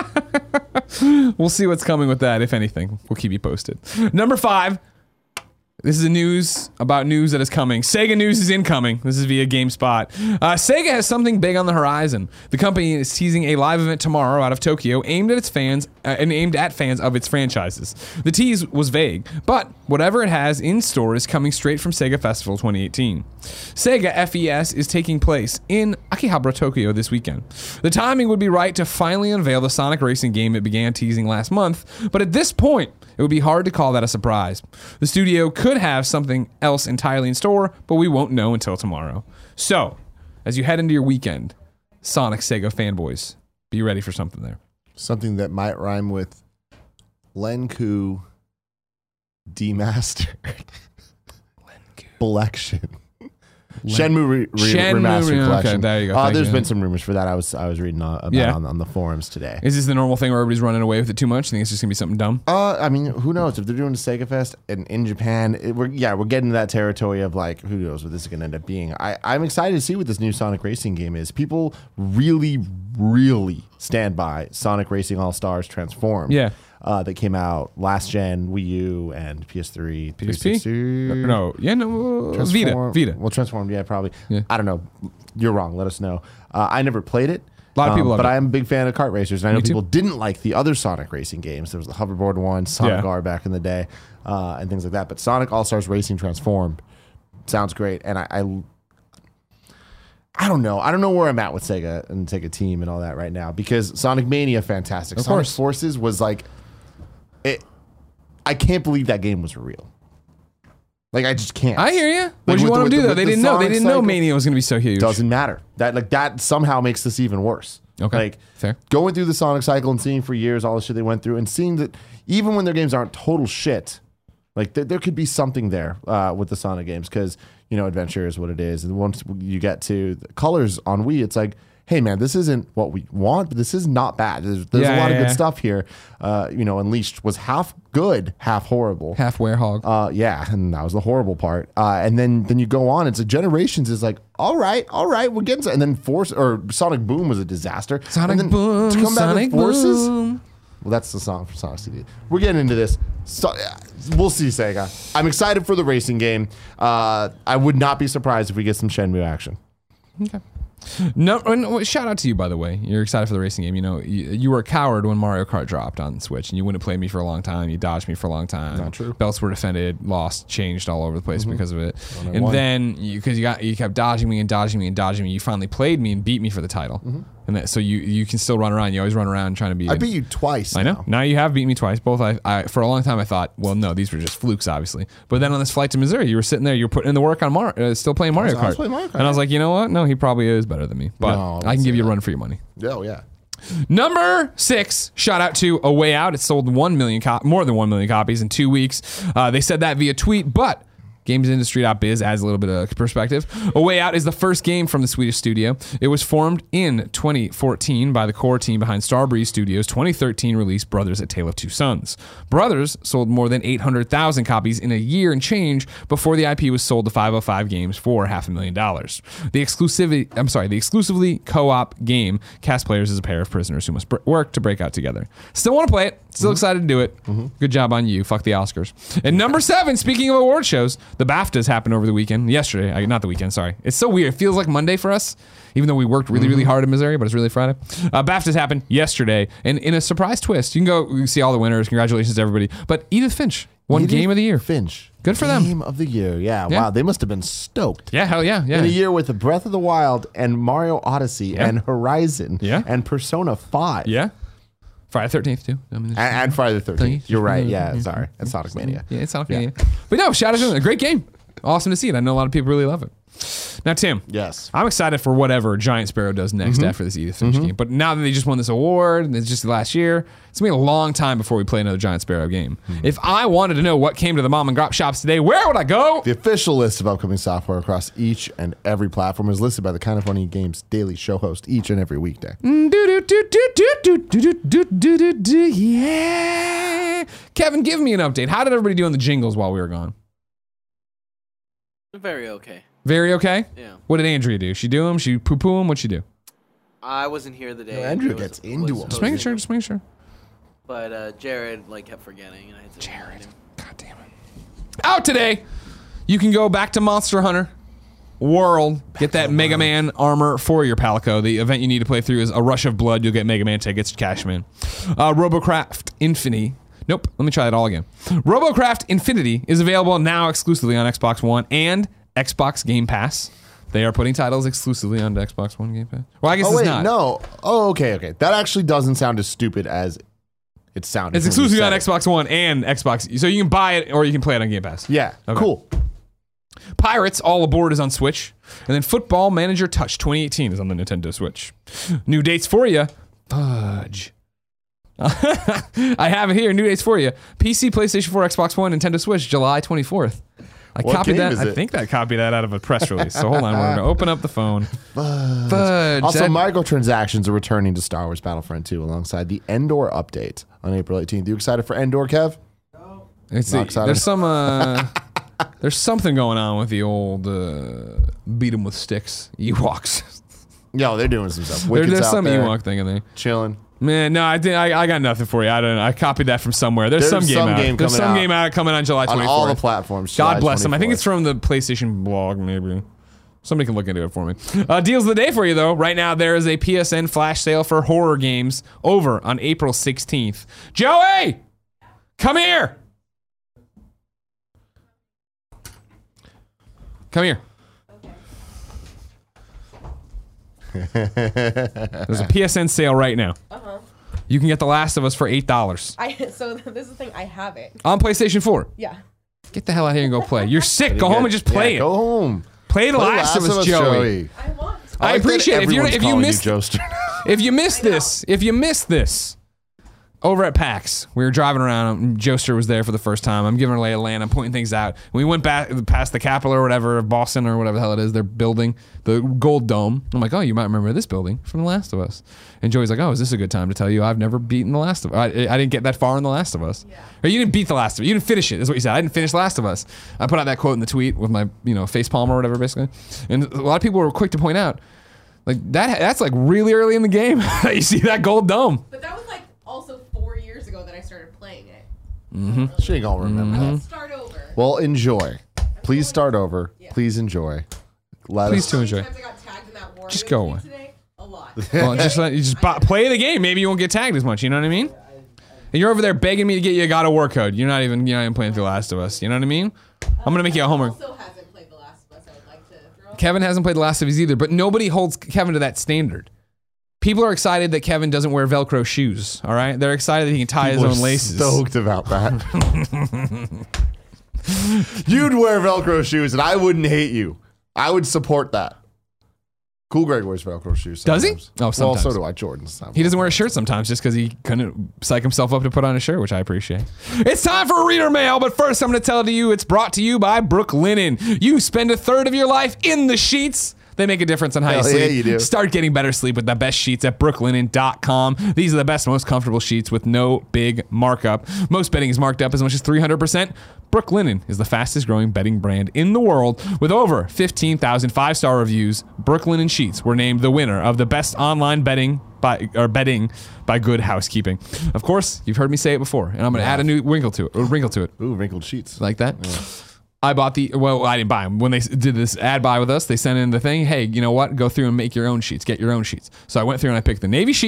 We'll see what's coming with that, if anything. We'll keep you posted. Number five. This is a news about news that is coming. Sega news is incoming. This is via GameSpot. Uh, Sega has something big on the horizon. The company is teasing a live event tomorrow out of Tokyo, aimed at its fans uh, and aimed at fans of its franchises. The tease was vague, but whatever it has in store is coming straight from Sega Festival twenty eighteen. Sega F E S is taking place in Akihabara, Tokyo this weekend. The timing would be right to finally unveil the Sonic racing game it began teasing last month, but at this point, it would be hard to call that a surprise. The studio could have something else entirely in store, but we won't know until tomorrow. So, as you head into your weekend, Sonic Sega fanboys, be ready for something there. Something that might rhyme with Lenku Demastered. Collection. Shenmue, re- re- Shenmue, Remastered okay, Collection. there you go. Uh, Thank there's you. been some rumors for that. I was I was reading uh, about Yeah. on, on the forums today. Is this the normal thing where everybody's running away with it too much? Think it's just gonna be something dumb? Uh, I mean, who knows if they're doing a Sega Fest in, in Japan? It, we're yeah, we're getting to that territory of like, who knows what this is going to end up being. I I'm excited to see what this new Sonic Racing game is. People really, really stand by Sonic Racing All Stars Transformed. Yeah. Uh, that came out last gen, Wii U and P S three, P S P? three sixty. No, yeah, no, uh, Vita, Transform- Vita. Well, Transformed, yeah, probably. Yeah. I don't know. You're wrong. Let us know. Uh, I never played it. A lot of people um, love but it. I am a big fan of kart racers, and I know Me too. people didn't like the other Sonic racing games. There was the hoverboard one, Sonic Yeah. R back in the day, uh, and things like that. But Sonic All Stars Racing Transformed sounds great, and I, I, I don't know. I don't know where I'm at with Sega and Sega Team and all that right now because Sonic Mania, fantastic. Of Sonic course. Forces was like, it. I can't believe that game was real. Like I just can't. I hear you. What Like, did you with want the- to do with though? the- They with didn't the know. They Sonic didn't know cycle. Mania was gonna be so huge. Doesn't matter. That like that somehow makes this even worse. Okay, Like fair. going through the Sonic cycle and seeing for years all the shit they went through and seeing that even when their games aren't total shit, like th- there could be something there uh, with the Sonic games because you know adventure is what it is, and once you get to the colors on Wii, it's like, hey man, this isn't what we want, but this is not bad. There's, there's Yeah, a lot yeah, of good yeah. stuff here. Uh, you know, Unleashed was half good, half horrible. Half werehog. Uh, yeah, and that was the horrible part. Uh, and then then you go on. It's like Generations is like, all right, all right, we're getting. To, and then Force or Sonic Boom was a disaster. Sonic and then Boom, to come back Sonic with Forces. Boom. Well, that's the song for Sonic C D. We're getting into this. So, uh, we'll see, Sega. I'm excited for the racing game. Uh, I would not be surprised if we get some Shenmue action. Okay. No, uh, no, shout out to you, by the way. You're excited for the racing game. You know, you, you were a coward when Mario Kart dropped on Switch, and you wouldn't play me for a long time. You dodged me for a long time. Not true. Belts were defended, lost, changed all over the place because of it. One and And one. then, because you, got you kept dodging me and dodging me and dodging me, you finally played me and beat me for the title. And that, so you you can still run around. You always run around trying to beat. I it. beat you twice. I know. now. Now you have beat me twice. Both. I, I for a long time I thought, well, no, these were just flukes, obviously. But then on this flight to Missouri, you were sitting there, you were putting in the work on Mar, uh, still playing Mario I was- I was Kart. playing Mario Kart, and I was yeah. like, you know what? No, he probably is better than me. But No, I I wouldn't can give say you a that. run for your money. Oh yeah. Number six, shout out to A Way Out. It sold one million, co- more than one million copies in two weeks. Uh, they said that via tweet, but GamesIndustry dot biz adds a little bit of perspective. A Way Out is the first game from the Swedish studio. It was formed in twenty fourteen by the core team behind Starbreeze Studios' twenty thirteen release Brothers: A Tale of Two Sons. Brothers sold more than eight hundred thousand copies in a year and change before the I P was sold to five oh five Games for half a million dollars. The exclusivity, I'm sorry, the exclusively co-op game cast players as a pair of prisoners who must br- work to break out together. Still want to play it. Still excited to do it. Good job on you. Fuck the Oscars. And number seven, speaking of award shows, the BAFTAs happened over the weekend. Yesterday. I, not the weekend, sorry. It's so weird. It feels like Monday for us, even though we worked really, really hard in Missouri, but it's really Friday. Uh, BAFTAs happened yesterday. And in a surprise twist, you can go you see all the winners. Congratulations to everybody. But Edith Finch Won Edith Game of the Year. Finch. Good for them. Game of the Year. Yeah, Yeah. wow. They must have been stoked. Yeah, hell yeah, yeah. In a year with Breath of the Wild and Mario Odyssey Yeah. and Horizon Yeah. and Persona five. Yeah. Friday the thirteenth, too. I mean, And, there's- and Friday the thirteenth. You're right. Yeah, Yeah. sorry. It's Sonic Mania. Yeah, it's Sonic Mania. But no, shout out to them. A great game. Awesome to see it. I know a lot of people really love it. Now, Tim. Yes. I'm excited for whatever Giant Sparrow does next Mm-hmm. after this Edith Finch game. But now that they just won this award, and it's just last year, it's going to be a long time before we play another Giant Sparrow game. Mm-hmm. If I wanted to know what came to the mom and grop shops today, where would I go? The official list of upcoming software across each and every platform is listed by the Kind of Funny Games daily show host each and every weekday. Yeah. Kevin, give me an update. How did everybody do on the jingles while we were gone? Very okay. Very okay? Yeah. What did Andrea do? She do them? She poo poo them? What'd she do? I wasn't here the day. No, Andrew Andrew gets into 'em. Just hosting. making sure, just making sure. But uh, Jared like kept forgetting, and I had to remind him. God damn it. Out today, you can go back to Monster Hunter World, get that Mega Man armor for your Palico. The event you need to play through is A Rush of Blood. You'll get Mega Man tickets, Cashman. Uh, Robocraft Infinity. Nope, let me try that all again. Robocraft Infinity is available now exclusively on Xbox One and Xbox Game Pass. They are putting titles exclusively on Xbox One Game Pass. Well, I guess Oh, it's wait, not. no. Oh, okay, okay. That actually doesn't sound as stupid as it sounded. It's when you exclusively on said it. Xbox One and Xbox. So you can buy it or you can play it on Game Pass. Yeah, Okay. cool. Pirates All Aboard is on Switch. And then Football Manager Touch twenty eighteen is on the Nintendo Switch. New dates for you. Fudge. I have it here. New dates for you. P C, PlayStation four, Xbox One, Nintendo Switch, July twenty-fourth. I What copied game that. is I it? think that copied that out of a press release. So hold on. We're going to open up the phone. Fudge. Also, That- microtransactions are returning to Star Wars Battlefront two alongside the Endor update on April eighteenth. You excited for Endor, Kev? Let's Not see. excited. There's some uh, there's something going on with the old uh, beat 'em with sticks Ewoks. Yo, they're doing some stuff. There, Wicked's there's out some there, Ewok thing in there. chilling. Man, no, I did. I, I got nothing for you. I don't know. I copied that from somewhere. There's, There's some game some out. game There's coming some out game out coming on July On twenty-fourth. all the platforms. God July bless them. I think twenty-fourth. it's from the PlayStation blog, maybe. Somebody can look into it for me. Uh, deals of the day for you, though. Right now, there is a P S N flash sale for horror games over on April sixteenth. Joey! Come here! Come here. There's a P S N sale right now. Uh-huh. You can get The Last of Us for eight dollars I so this is the thing. I have it. on PlayStation four. Yeah. Get the hell out here and go play. You're sick. Go home and just play Yeah, it. Go home. Play The Play Last, of Us, Joey. I want. I like that appreciate it. If, you're, everyone's if you calling missed Joester. if you missed this, if you missed this, over at PAX, we were driving around. And Joester was there for the first time. I'm giving her a lay of land. I'm pointing things out. We went back past the Capitol or whatever, Boston or whatever the hell it is. They're building the Gold Dome. I'm like, oh, you might remember this building from The Last of Us. And Joey's like, oh, is this a good time to tell you I've never beaten The Last of Us? I, I didn't get that far in The Last of Us. Yeah. Or you didn't beat The Last of Us. You didn't finish it. Is what you said. I didn't finish Last of Us. I put out that quote in the tweet with my, you know, face palm or whatever, basically. And a lot of people were quick to point out, like that. That's like really early in the game that you see that Gold Dome. But that was like also four years ago that I started playing it. Mm-hmm. She ain't gonna remember. Let's start over. Well, enjoy. Please start over. Yeah. Please enjoy. Let Please us. to How many enjoy. times I got tagged in that war Just with go you away. Today? A lot. Well, just let, you just bu- play the game. Maybe you won't get tagged as much. You know what I mean? And you're over there begging me to get you a God of War code. You're not even you're not even playing through Last of Us. You know what I mean? I'm gonna make you a homework. Also hasn't played The Last of Us. I would like to throw. Kevin hasn't played The Last of Us either, but nobody holds Kevin to that standard. People are excited that Kevin doesn't wear Velcro shoes. All right, they're excited that he can tie People his are own laces. Stoked about that. You'd wear Velcro shoes, and I wouldn't hate you. I would support that. Cool Greg wears Velcro shoes. Does he? sometimes. Oh, Well, sometimes. so do I. Jordan's. He doesn't wear a shirt sometimes just because he couldn't psych himself up to put on a shirt, which I appreciate. It's time for reader mail, but first I'm going to tell it to you. It's brought to you by Brooklinen. You spend a third of your life in the sheets. They make a difference on how you Hell sleep. yeah, you do. Start getting better sleep with the best sheets at brooklinen dot com. These are the best, most comfortable sheets with no big markup. Most bedding is marked up as much as three hundred percent. Brooklinen is the fastest growing bedding brand in the world with over fifteen thousand five-star reviews. Brooklinen Sheets were named the winner of the best online bedding by or bedding by Good Housekeeping. Of course, you've heard me say it before, and I'm going to add a new wrinkle to it. Or wrinkle to it. Ooh, wrinkled sheets. Like that. I bought the, well, I didn't buy them. When they did this ad buy with us, they sent in the thing, hey, you know what? Go through and make your own sheets. Get your own sheets. So I went through and I picked the navy sheets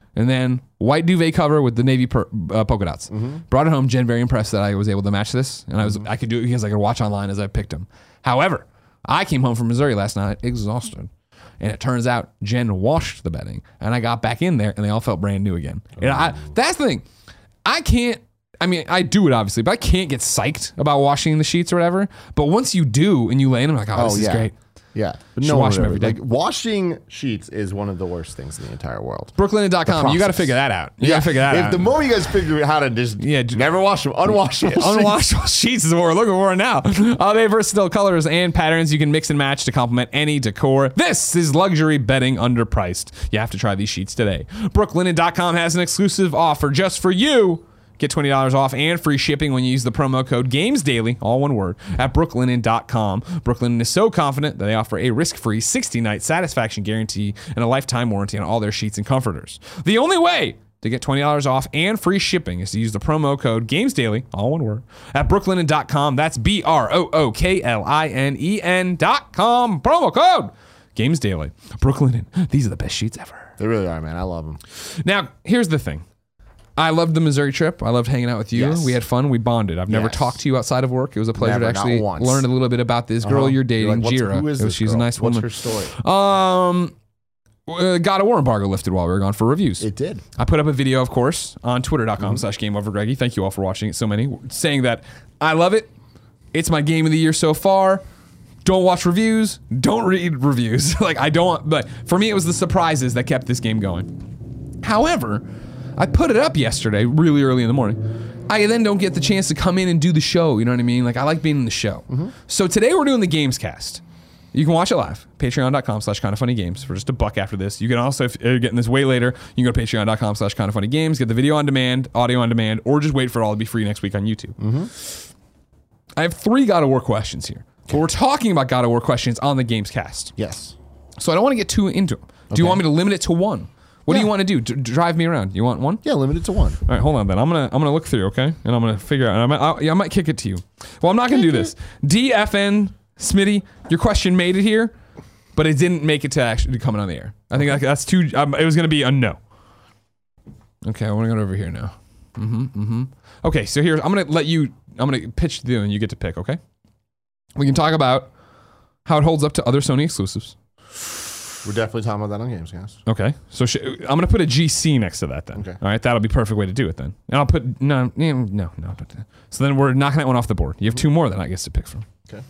and then white duvet cover with the navy per, uh, polka dots. Mm-hmm. Brought it home. Jen very impressed that I was able to match this, and I was I could do it because I could watch online as I picked them. However, I came home from Missouri last night exhausted, and it turns out Jen washed the bedding, and I got back in there, and they all felt brand new again. Oh. And I, that's the thing. I can't. I mean, I do it obviously, but I can't get psyched about washing the sheets or whatever. But once you do and you lay in them, I'm like, oh, this oh, is yeah. great. Yeah. But no wash them every day. Like, washing sheets is one of the worst things in the entire world. Brooklinen dot com. You got to figure that out. You yeah. got to figure that if out. The moment you guys figure out how to just yeah, never wash them, unwashable sheets. Unwashable sheets is what we're looking for now. Uh, they have versatile colors and patterns you can mix and match to complement any decor. This is luxury bedding underpriced. You have to try these sheets today. Brooklinen dot com has an exclusive offer just for you. Get twenty dollars off and free shipping when you use the promo code GamesDaily, all one word, at brooklinen dot com. Brooklinen is so confident that they offer a risk-free sixty-night satisfaction guarantee and a lifetime warranty on all their sheets and comforters. The only way to get twenty dollars off and free shipping is to use the promo code GamesDaily, all one word, at brooklinen dot com. That's B R O O K L I N E N dot com. Promo code GamesDaily. Brooklinen, these are the best sheets ever. They really are, man. I love them. Now, here's the thing. I loved the Missouri trip. I loved hanging out with you. Yes. We had fun. We bonded. I've never Yes. talked to you outside of work. It was a pleasure Never, to actually not once. learn a little bit about this girl Uh-huh. you're dating, You're like, what's- Jira. Who is It was- this She's girl? a nice What's woman. her story? Um, uh, God of War embargo lifted while we were gone for reviews. It did. I put up a video, of course, on twitter dot com Mm-hmm. slash game over Greggy. Thank you all for watching it. So many saying that I love it. It's my game of the year so far. Don't watch reviews. Don't read reviews. Like I don't. But for me, it was the surprises that kept this game going. However, I put it up yesterday, really early in the morning. I then don't get the chance to come in and do the show. You know what I mean? Like I like being in the show. Mm-hmm. So today we're doing the Games Cast. You can watch it live. Patreon dot com slash kind of funny games for just a buck after this. You can also, if you're getting this way later, you can go to patreon dot com slash kind of funny games, get the video on demand, audio on demand, or just wait for it all to be free next week on YouTube. Mm-hmm. I have three God of War questions here. Okay. But we're talking about God of War questions on the Games Cast. Yes. So I don't want to get too into them. Do Okay. you want me to limit it to one? What Yeah. do you want to do? D- drive me around. You want one? Yeah, limited to one. All right, hold on then. I'm gonna I'm gonna look through, okay, and I'm gonna figure out. And I might I, yeah, I might kick it to you. Well, I'm not gonna do this. D F N Smitty, your question made it here, but it didn't make it to actually coming on the air. I think that, that's too. Um, it was gonna be a no. Okay, I want to go over here now. Mm-hmm. Mm-hmm. Okay, so here's I'm gonna let you. I'm gonna pitch the and you get to pick. Okay. We can talk about how it holds up to other Sony exclusives. We're definitely talking about that on Gamescast. Okay, so sh- I'm gonna put a G C next to that then. Okay. All right, that'll be a perfect way to do it then. And I'll put no, no, no, no. So then we're knocking that one off the board. You have two more that I guess to pick from. Okay.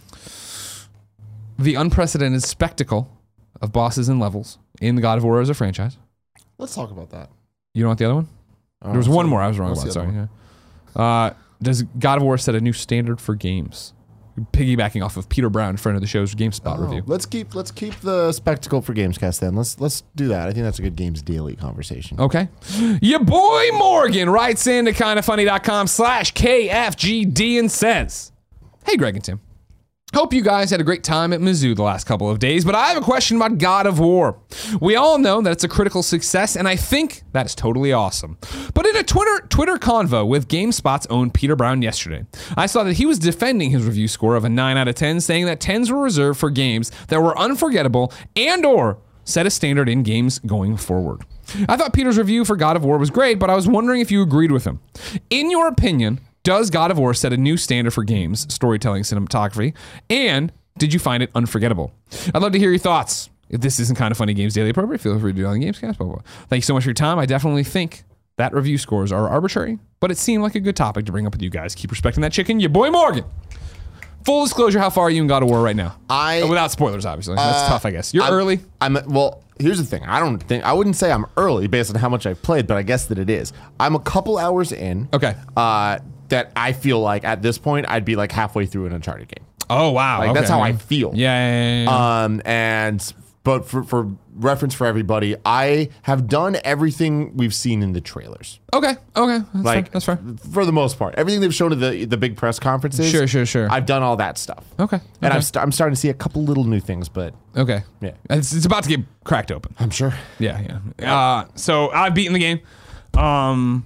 The unprecedented spectacle of bosses and levels in the God of War as a franchise. Let's talk about that. You don't want the other one? Oh, There was what's one the- more I was wrong what's about. the other Sorry. Yeah. Uh, does God of War set a new standard for games? Piggybacking off of Peter Brown, friend of the show's GameSpot Oh, review. Let's keep let's keep the spectacle for Gamescast then. Let's let's do that. I think that's a good Games Daily conversation. Okay. Your boy Morgan writes in to kind of funny dot com slash K F G D and says, hey, Greg and Tim. Hope you guys had a great time at Mizzou the last couple of days, but I have a question about God of War. We all know that it's a critical success, and I think that is totally awesome. But in a Twitter Twitter convo with GameSpot's own Peter Brown yesterday, I saw that he was defending his review score of a nine out of ten, saying that tens were reserved for games that were unforgettable and or set a standard in games going forward. I thought Peter's review for God of War was great, but I was wondering if you agreed with him. In your opinion, does God of War set a new standard for games, storytelling, cinematography, and did you find it unforgettable? I'd love to hear your thoughts. If this isn't Kind of Funny Games Daily appropriate, feel free to do it on the Gamescast. Blah, blah, blah. Thank you so much for your time. I definitely think that review scores are arbitrary, but it seemed like a good topic to bring up with you guys. Keep respecting that chicken. Your boy Morgan. Full disclosure, how far are you in God of War right now? I Without spoilers, obviously. That's uh, tough, I guess. You're I'm, early. I'm well. Here's the thing. I don't think I wouldn't say I'm early based on how much I've played, but I guess that it is. I'm a couple hours in. Okay. Uh, that I feel like at this point I'd be like halfway through an Uncharted game. Oh, wow. Like okay. that's how I feel. Yeah, yeah, yeah, yeah. Um, and but for for reference for everybody, I have done everything we've seen in the trailers. Okay, okay. That's Like fair. That's fair. for the most part, everything they've shown at the the big press conferences. Sure, sure, sure. I've done all that stuff. Okay. And okay. I'm st- I'm starting to see a couple little new things, but Okay. Yeah. It's, it's about to get cracked open. I'm sure. Yeah, yeah. Uh, so I've beaten the game. Um,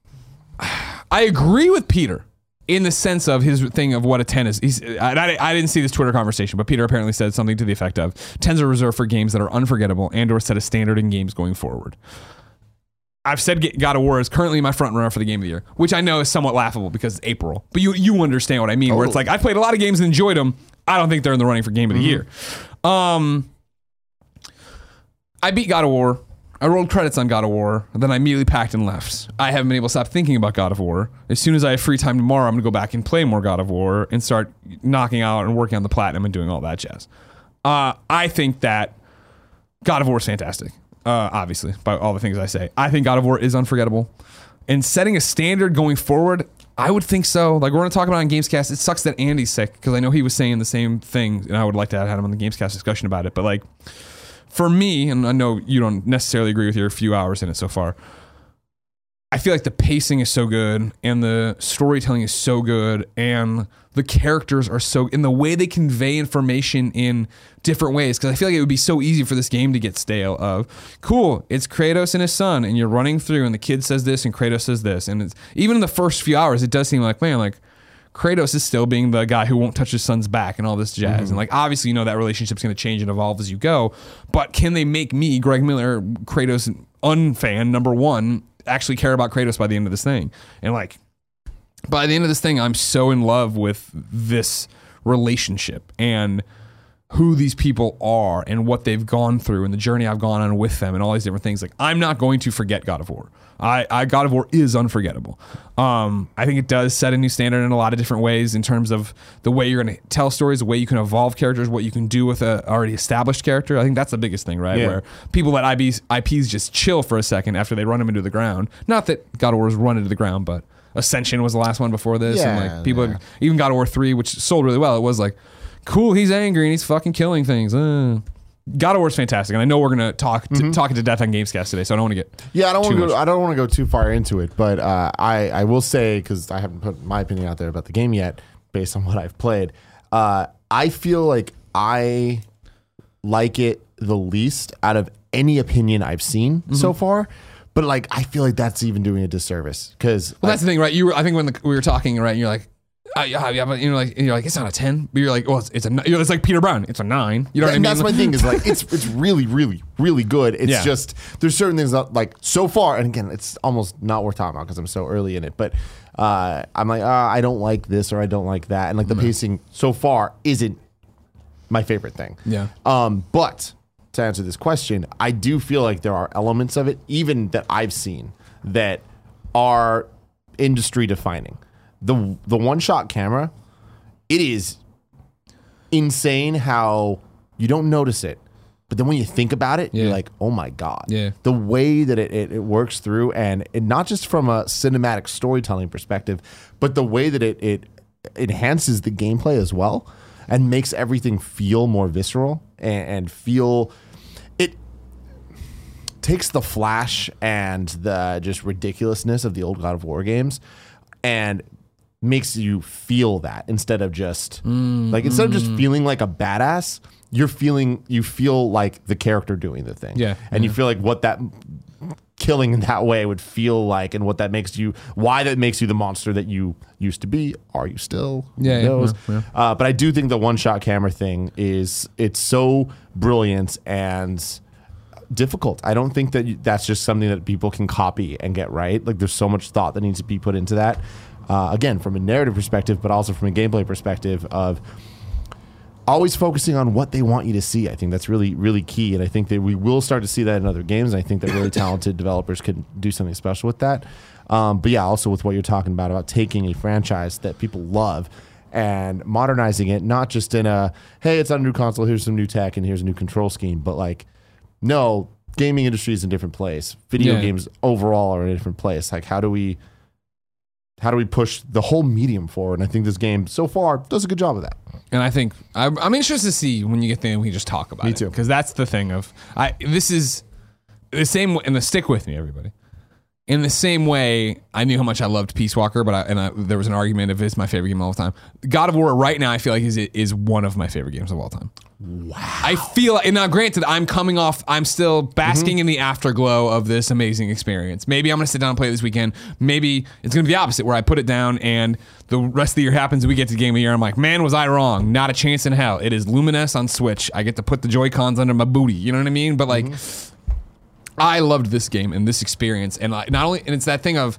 I agree with Peter in the sense of his thing of what a ten is. He's, I, I, I didn't see this Twitter conversation, but Peter apparently said something to the effect of tens are reserved for games that are unforgettable and or set a standard in games going forward. I've said God of War is currently my front runner for the game of the year, which I know is somewhat laughable because it's April. But you you understand what I mean, where it's like, I played a lot of games and enjoyed them. I don't think they're in the running for game of the mm-hmm. year. Um, I beat God of War. I rolled credits on God of War. And then I immediately packed and left. I haven't been able to stop thinking about God of War. As soon as I have free time tomorrow, I'm going to go back and play more God of War and start knocking out and working on the platinum and doing all that jazz. Uh, I think that God of War is fantastic. Uh, obviously, by all the things I say. I think God of War is unforgettable. And setting a standard going forward, I would think so. Like, we're going to talk about it on Gamescast. It sucks that Andy's sick, because I know he was saying the same thing, and I would like to have had him on the Gamescast discussion about it. But, like, for me, and I know you don't necessarily agree with your few hours in it so far, I feel like the pacing is so good, and the storytelling is so good, and the characters are so, in the way they convey information in different ways, because I feel like it would be so easy for this game to get stale of, cool, it's Kratos and his son, and you're running through, and the kid says this, and Kratos says this, and it's, even in the first few hours, it does seem like, man, like, Kratos is still being the guy who won't touch his son's back and all this jazz. Mm-hmm. And like, obviously, you know, that relationship's going to change and evolve as you go, but can they make me, Greg Miller, Kratos unfan, number one, actually care about Kratos by the end of this thing? And like, by the end of this thing, I'm so in love with this relationship and who these people are and what they've gone through and the journey I've gone on with them and all these different things. Like, I'm not going to forget God of War. I, I God of War is unforgettable. Um, I think it does set a new standard in a lot of different ways in terms of the way you're going to tell stories, the way you can evolve characters, what you can do with a already established character. I think that's the biggest thing, right? Yeah. Where people let I Ps just chill for a second after they run them into the ground. Not that God of War is run into the ground, but Ascension was the last one before this. Yeah, and like people, yeah. even God of War three, which sold really well, it was like, cool, he's angry and he's fucking killing things. Uh. God of War is fantastic, and I know we're gonna talk to, mm-hmm. talk it to death on Gamescast today, so I don't want to get yeah, I don't want to go. much. I don't want to go too far into it, but uh, I I will say, because I haven't put my opinion out there about the game yet, based on what I've played. Uh, I feel like I like it the least out of any opinion I've seen mm-hmm. so far. But like, I feel like that's even doing a disservice, because well, like, that's the thing, right? You were, I think when the, we were talking, right, and you're like, Uh, yeah, yeah, but you're like, you're like, it's not a ten. But you're like, well, it's, it's a. You know, it's like Peter Brown. It's a nine. You know what I mean? That's my thing. Is like, it's it's really, really, really good. It's yeah. just there's certain things that, like, so far, and again, it's almost not worth talking about because I'm so early in it. But uh, I'm like, uh, I don't like this or I don't like that, and like the mm-hmm. pacing so far isn't my favorite thing. Yeah. Um, but to answer this question, I do feel like there are elements of it, even that I've seen, that are industry defining. The the one-shot camera, it is insane how you don't notice it. But then when you think about it, yeah. you're like, oh my God. Yeah. The way that it, it, it works through, and it, not just from a cinematic storytelling perspective, but the way that it, it enhances the gameplay as well and makes everything feel more visceral and, and feel... It takes the flash and the just ridiculousness of the old God of War games and makes you feel that instead of just mm, like instead mm. of just feeling like a badass, you're feeling you feel like the character doing the thing. Yeah. And yeah. you feel like what that killing in that way would feel like, and what that makes you, why that makes you the monster that you used to be. Are you still? Yeah. Who knows? yeah, yeah. Uh, but I do think the one shot camera thing is it's so brilliant and difficult. I don't think that you, that's just something that people can copy and get right. Like, there's so much thought that needs to be put into that. Uh, again, from a narrative perspective, but also from a gameplay perspective of always focusing on what they want you to see. I think that's really, really key. And I think that we will start to see that in other games. And I think that really talented developers can do something special with that. Um, but yeah, also with what you're talking about, about taking a franchise that people love and modernizing it, not just in a, hey, it's on a new console, here's some new tech, and here's a new control scheme. But like, no, gaming industry is in a different place. Video yeah. games overall are in a different place. Like, how do we... How do we push the whole medium forward? And I think this game so far does a good job of that. And I think I'm, I'm interested to see when you get there and we just talk about me it. too. Because that's the thing of I. This is the same. And the stick with me, everybody. In the same way, I knew how much I loved Peace Walker, but I, and I, there was an argument if it's my favorite game of all time. God of War right now, I feel like is is one of my favorite games of all time. Wow. I feel, and now granted, I'm coming off, I'm still basking mm-hmm. in the afterglow of this amazing experience. Maybe I'm going to sit down and play it this weekend. Maybe it's going to be the opposite, where I put it down and the rest of the year happens and we get to the game of the year. I'm like, man, was I wrong? Not a chance in hell. It is Lumines on Switch. I get to put the Joy-Cons under my booty. You know what I mean? But like, mm-hmm. I loved this game and this experience, and like, not only, and it's that thing of,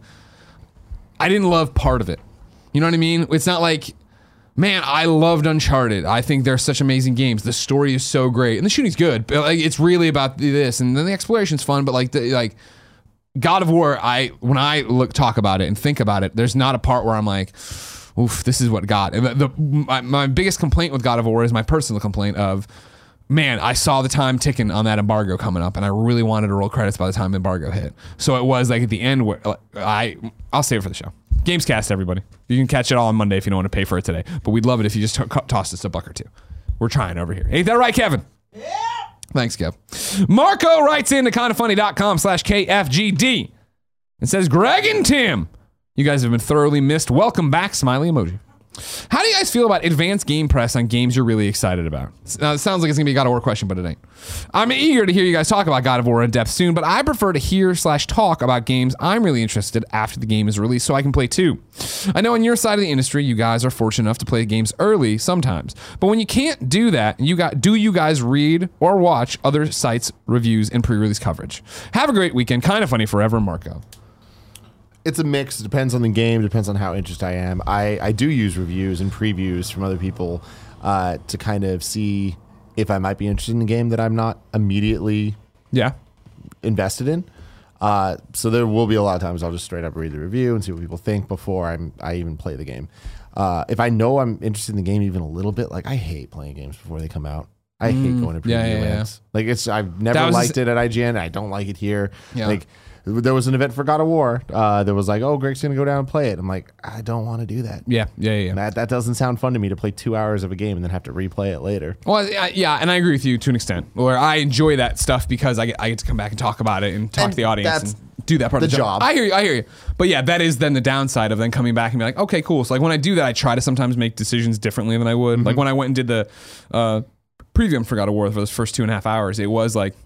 I didn't love part of it. You know what I mean? It's not like, man, I loved Uncharted. I think they're such amazing games. The story is so great, and the shooting's good. But like, it's really about this, and then the exploration's fun. But like, the, like God of War, I when I look talk about it and think about it, there's not a part where I'm like, oof, this is what got. And the, the my, my biggest complaint with God of War is my personal complaint of, man, I saw the time ticking on that embargo coming up, and I really wanted to roll credits by the time the embargo hit. So it was like at the end where like, I, I'll save it for the show. Gamescast, everybody. You can catch it all on Monday if you don't want to pay for it today. But we'd love it if you just t- tossed us a buck or two. We're trying over here. Ain't that right, Kevin? Yeah. Thanks, Kev. Marco writes into kindafunny.com slash KFGD and says, Greg and Tim, you guys have been thoroughly missed. Welcome back, smiley emoji. How do you guys feel about advanced game press on games you're really excited about? Now, it sounds like it's going to be a God of War question, but it ain't. I'm eager to hear you guys talk about God of War in depth soon, but I prefer to hear slash talk about games I'm really interested after the game is released so I can play too. I know on your side of the industry, you guys are fortunate enough to play games early sometimes, but when you can't do that, you got do you guys read or watch other sites' reviews and pre-release coverage? Have a great weekend. Kind of funny forever, Marco. It's a mix. It depends on the game. Depends on how interested I am. I, I do use reviews and previews from other people uh, to kind of see if I might be interested in a game that I'm not immediately yeah invested in. Uh, so there will be a lot of times I'll just straight up read the review and see what people think before I'm I even play the game. Uh, if I know I'm interested in the game even a little bit, like I hate playing games before they come out. I mm, hate going to preview yeah, yeah, events. Yeah. Like it's I've never liked it at I G N. I don't like it here. Yeah. Like. There was an event for God of War. Uh, there was like, oh, Greg's going to go down and play it. I'm like, I don't want to do that. Yeah, yeah, yeah. That that doesn't sound fun to me to play two hours of a game and then have to replay it later. Well, yeah, yeah, and I agree with you to an extent. Where I enjoy that stuff because I get, I get to come back and talk about it and talk And to the audience that's and do that part of the the job. job. I hear you, I hear you. But yeah, that is then the downside of then coming back and be like, okay, cool. So like when I do that, I try to sometimes make decisions differently than I would. Mm-hmm. Like when I went and did the uh, preview for God of War for those first two and a half hours, it was like,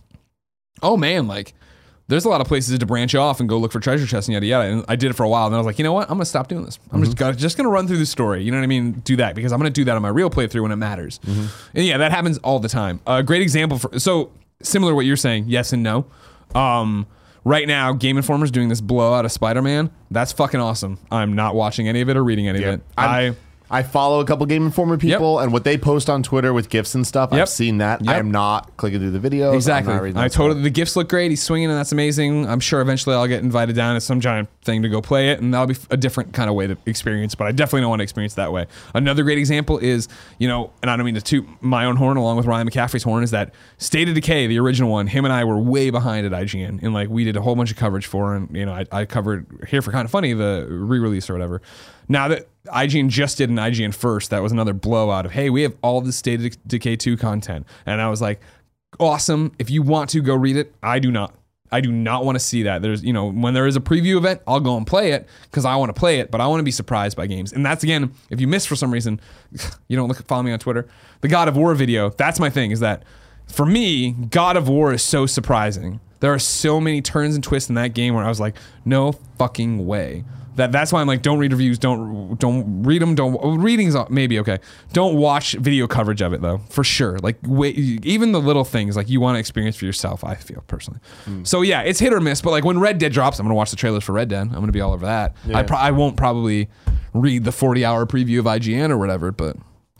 oh man, like, there's a lot of places to branch off and go look for treasure chests and yada yada. And I did it for a while, and then I was like, you know what? I'm gonna stop doing this. I'm mm-hmm. just gonna, just gonna run through the story. You know what I mean? Do that because I'm gonna do that on my real playthrough when it matters. Mm-hmm. And yeah, that happens all the time. A uh, great example for so similar to what you're saying. Yes and no. Um, right now, Game Informer's doing this blowout of Spider-Man. That's fucking awesome. I'm not watching any of it or reading any yeah. of it. I. I follow a couple Game Informer people, yep. and what they post on Twitter with GIFs and stuff, yep. I've seen that. Yep. I am not clicking through the videos. Exactly. I totally. Stuff. The GIFs look great. He's swinging, and that's amazing. I'm sure eventually I'll get invited down to some giant thing to go play it, and that'll be a different kind of way to experience. But I definitely don't want to experience that way. Another great example is, you know, and I don't mean to toot my own horn along with Ryan McCaffrey's horn, is that State of Decay, the original one. Him and I were way behind at I G N, and like we did a whole bunch of coverage for, and you know, I, I covered here for Kind of Funny the re-release or whatever. Now that I G N just did an I G N first, that was another blowout of, hey, we have all this State of Decay two content. And I was like, awesome. If you want to go read it, I do not. I do not want to see that. There's, you know, when there is a preview event, I'll go and play it because I want to play it, but I want to be surprised by games. And that's, again, if you miss for some reason, you don't look follow me on Twitter, the God of War video, that's my thing, is that for me, God of War is so surprising. There are so many turns and twists in that game where I was like, no fucking way. That that's why I'm like, don't read reviews, don't don't read them, don't readings maybe okay. Don't watch video coverage of it though, for sure. Like wait, even the little things like you want to experience for yourself. I feel personally. Mm. So yeah, it's hit or miss. But like when Red Dead drops, I'm gonna watch the trailers for Red Dead. I'm gonna be all over that. Yeah. I pro- I won't probably read the forty hour preview of I G N or whatever, but.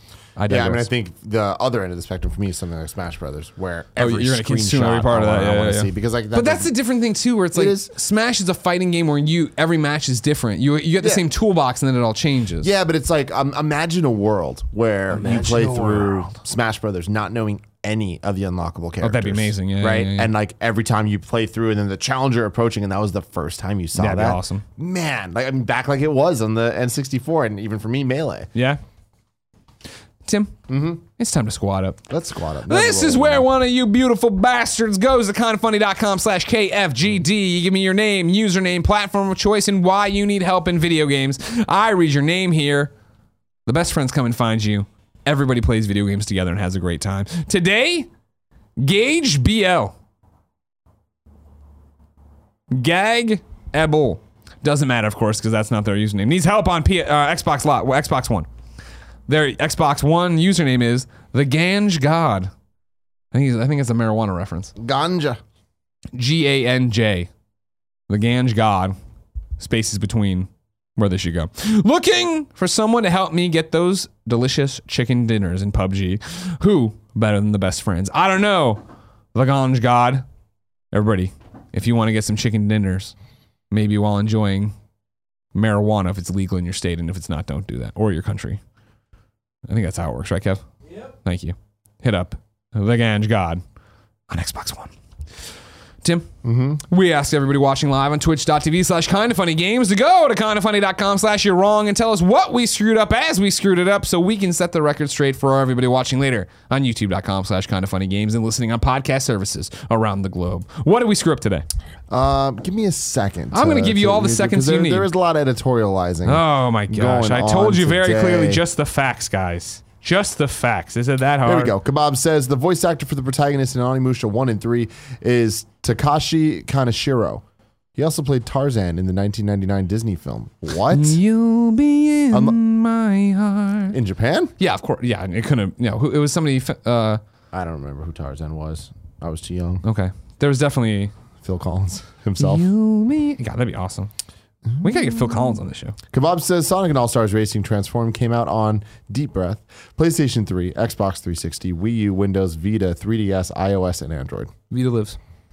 I yeah, I mean, I think the other end of the spectrum for me is something like Smash Brothers, where every oh, you're going to consume every part of that. Yeah, I want to yeah. see because like, that but that's a different thing too, where it's like it is, Smash is a fighting game where you every match is different. You you get the yeah. same toolbox and then it all changes. Yeah, but it's like um, imagine a world where imagine you play through world. Smash Brothers not knowing any of the unlockable characters. Oh, that'd be amazing, yeah, right? Yeah, yeah. And like every time you play through, and then the challenger approaching, and that was the first time you saw that'd that. Be awesome, man. Like I mean, back like it was on the N sixty-four, and even for me, Melee. Yeah. Tim, mm-hmm. it's time to squat up. Let's squat up. Never this is where down. One of you beautiful bastards goes to kindafunny.com slash KFGD. You give me your name, username, platform of choice, and why you need help in video games. I read your name here. The best friends come and find you. Everybody plays video games together and has a great time. Today, Gage B L. Gag Ebel. Doesn't matter, of course, because that's not their username. Needs help on P- uh, Xbox Lot, well, Xbox One. Their Xbox One username is the Ganj God. I think he's, I think it's a marijuana reference. Ganja. G A N J. The Ganj God. Spaces between where they should go. Looking for someone to help me get those delicious chicken dinners in P U B G. Who better than the best friends? I don't know. The Ganj God. Everybody, if you want to get some chicken dinners, maybe while enjoying marijuana if it's legal in your state, and if it's not, don't do that. Or your country. I think that's how it works, right, Kev? Yep. Thank you. Hit up the Ganj God on Xbox One. Tim, mm-hmm. we asked everybody watching live on twitch.tv slash kind of funny games to go to kindoffunny.com slash you're wrong and tell us what we screwed up as we screwed it up so we can set the record straight for everybody watching later on youtube.com slash kind of funny games and listening on podcast services around the globe. What did we screw up today? Um, give me a second. I'm going to give you all the seconds there, you need. There is a lot of editorializing. Oh my gosh. I told you very today. clearly just the facts, guys. Just the facts. Is it that hard? There we go. Kebab says the voice actor for the protagonist in Onimusha one and three is Takashi Kaneshiro. He also played Tarzan in the nineteen ninety-nine Disney film. What? You'll be in um, my heart. In Japan? Yeah, of course. Yeah, it couldn't. You know, it was somebody. Uh, I don't remember who Tarzan was. I was too young. Okay, there was definitely Phil Collins himself. You'll be. God, that'd be awesome. We gotta get Phil Collins on the show. Kebab says Sonic and All-Stars Racing Transform came out on Deep Breath, PlayStation three, Xbox three sixty, Wii U, Windows, Vita, three D S, iOS, and Android. Vita lives.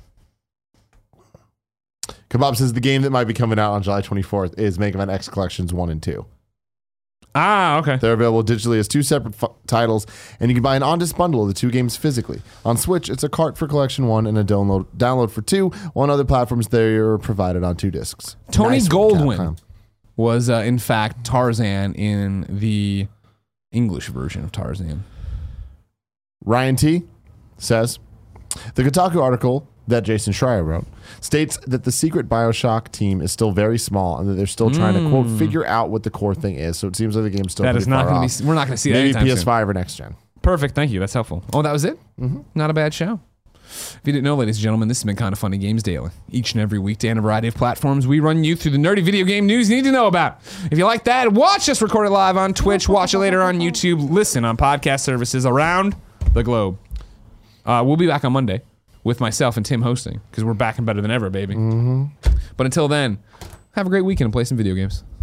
Kebab says the game that might be coming out on July twenty-fourth is Mega Man X Collections one and two. Ah, okay. They're available digitally as two separate f- titles, and you can buy an on-disc bundle of the two games physically. On Switch, it's a cart for Collection one and a download download for two. On other platforms, they're provided on two discs. Tony Nice Goldwyn was, uh, in fact, Tarzan in the English version of Tarzan. Ryan T. says, the Kotaku article that Jason Schreier wrote states that the secret BioShock team is still very small and that they're still trying mm. to, quote, figure out what the core thing is. So it seems like the game's still that is not going to be. We're not going to see that maybe anytime P S five soon. or next gen. Perfect. Thank you. That's helpful. Oh, that was it? Mm-hmm. Not a bad show. If you didn't know, ladies and gentlemen, this has been Kind of Funny Games Daily. Each and every weekday on a variety of platforms, we run you through the nerdy video game news you need to know about. If you like that, watch us record it live on Twitch, watch it later on YouTube, listen on podcast services around the globe. Uh, we'll be back on Monday with myself and Tim hosting, because we're back and better than ever, baby. Mm-hmm. But until then, have a great weekend and play some video games.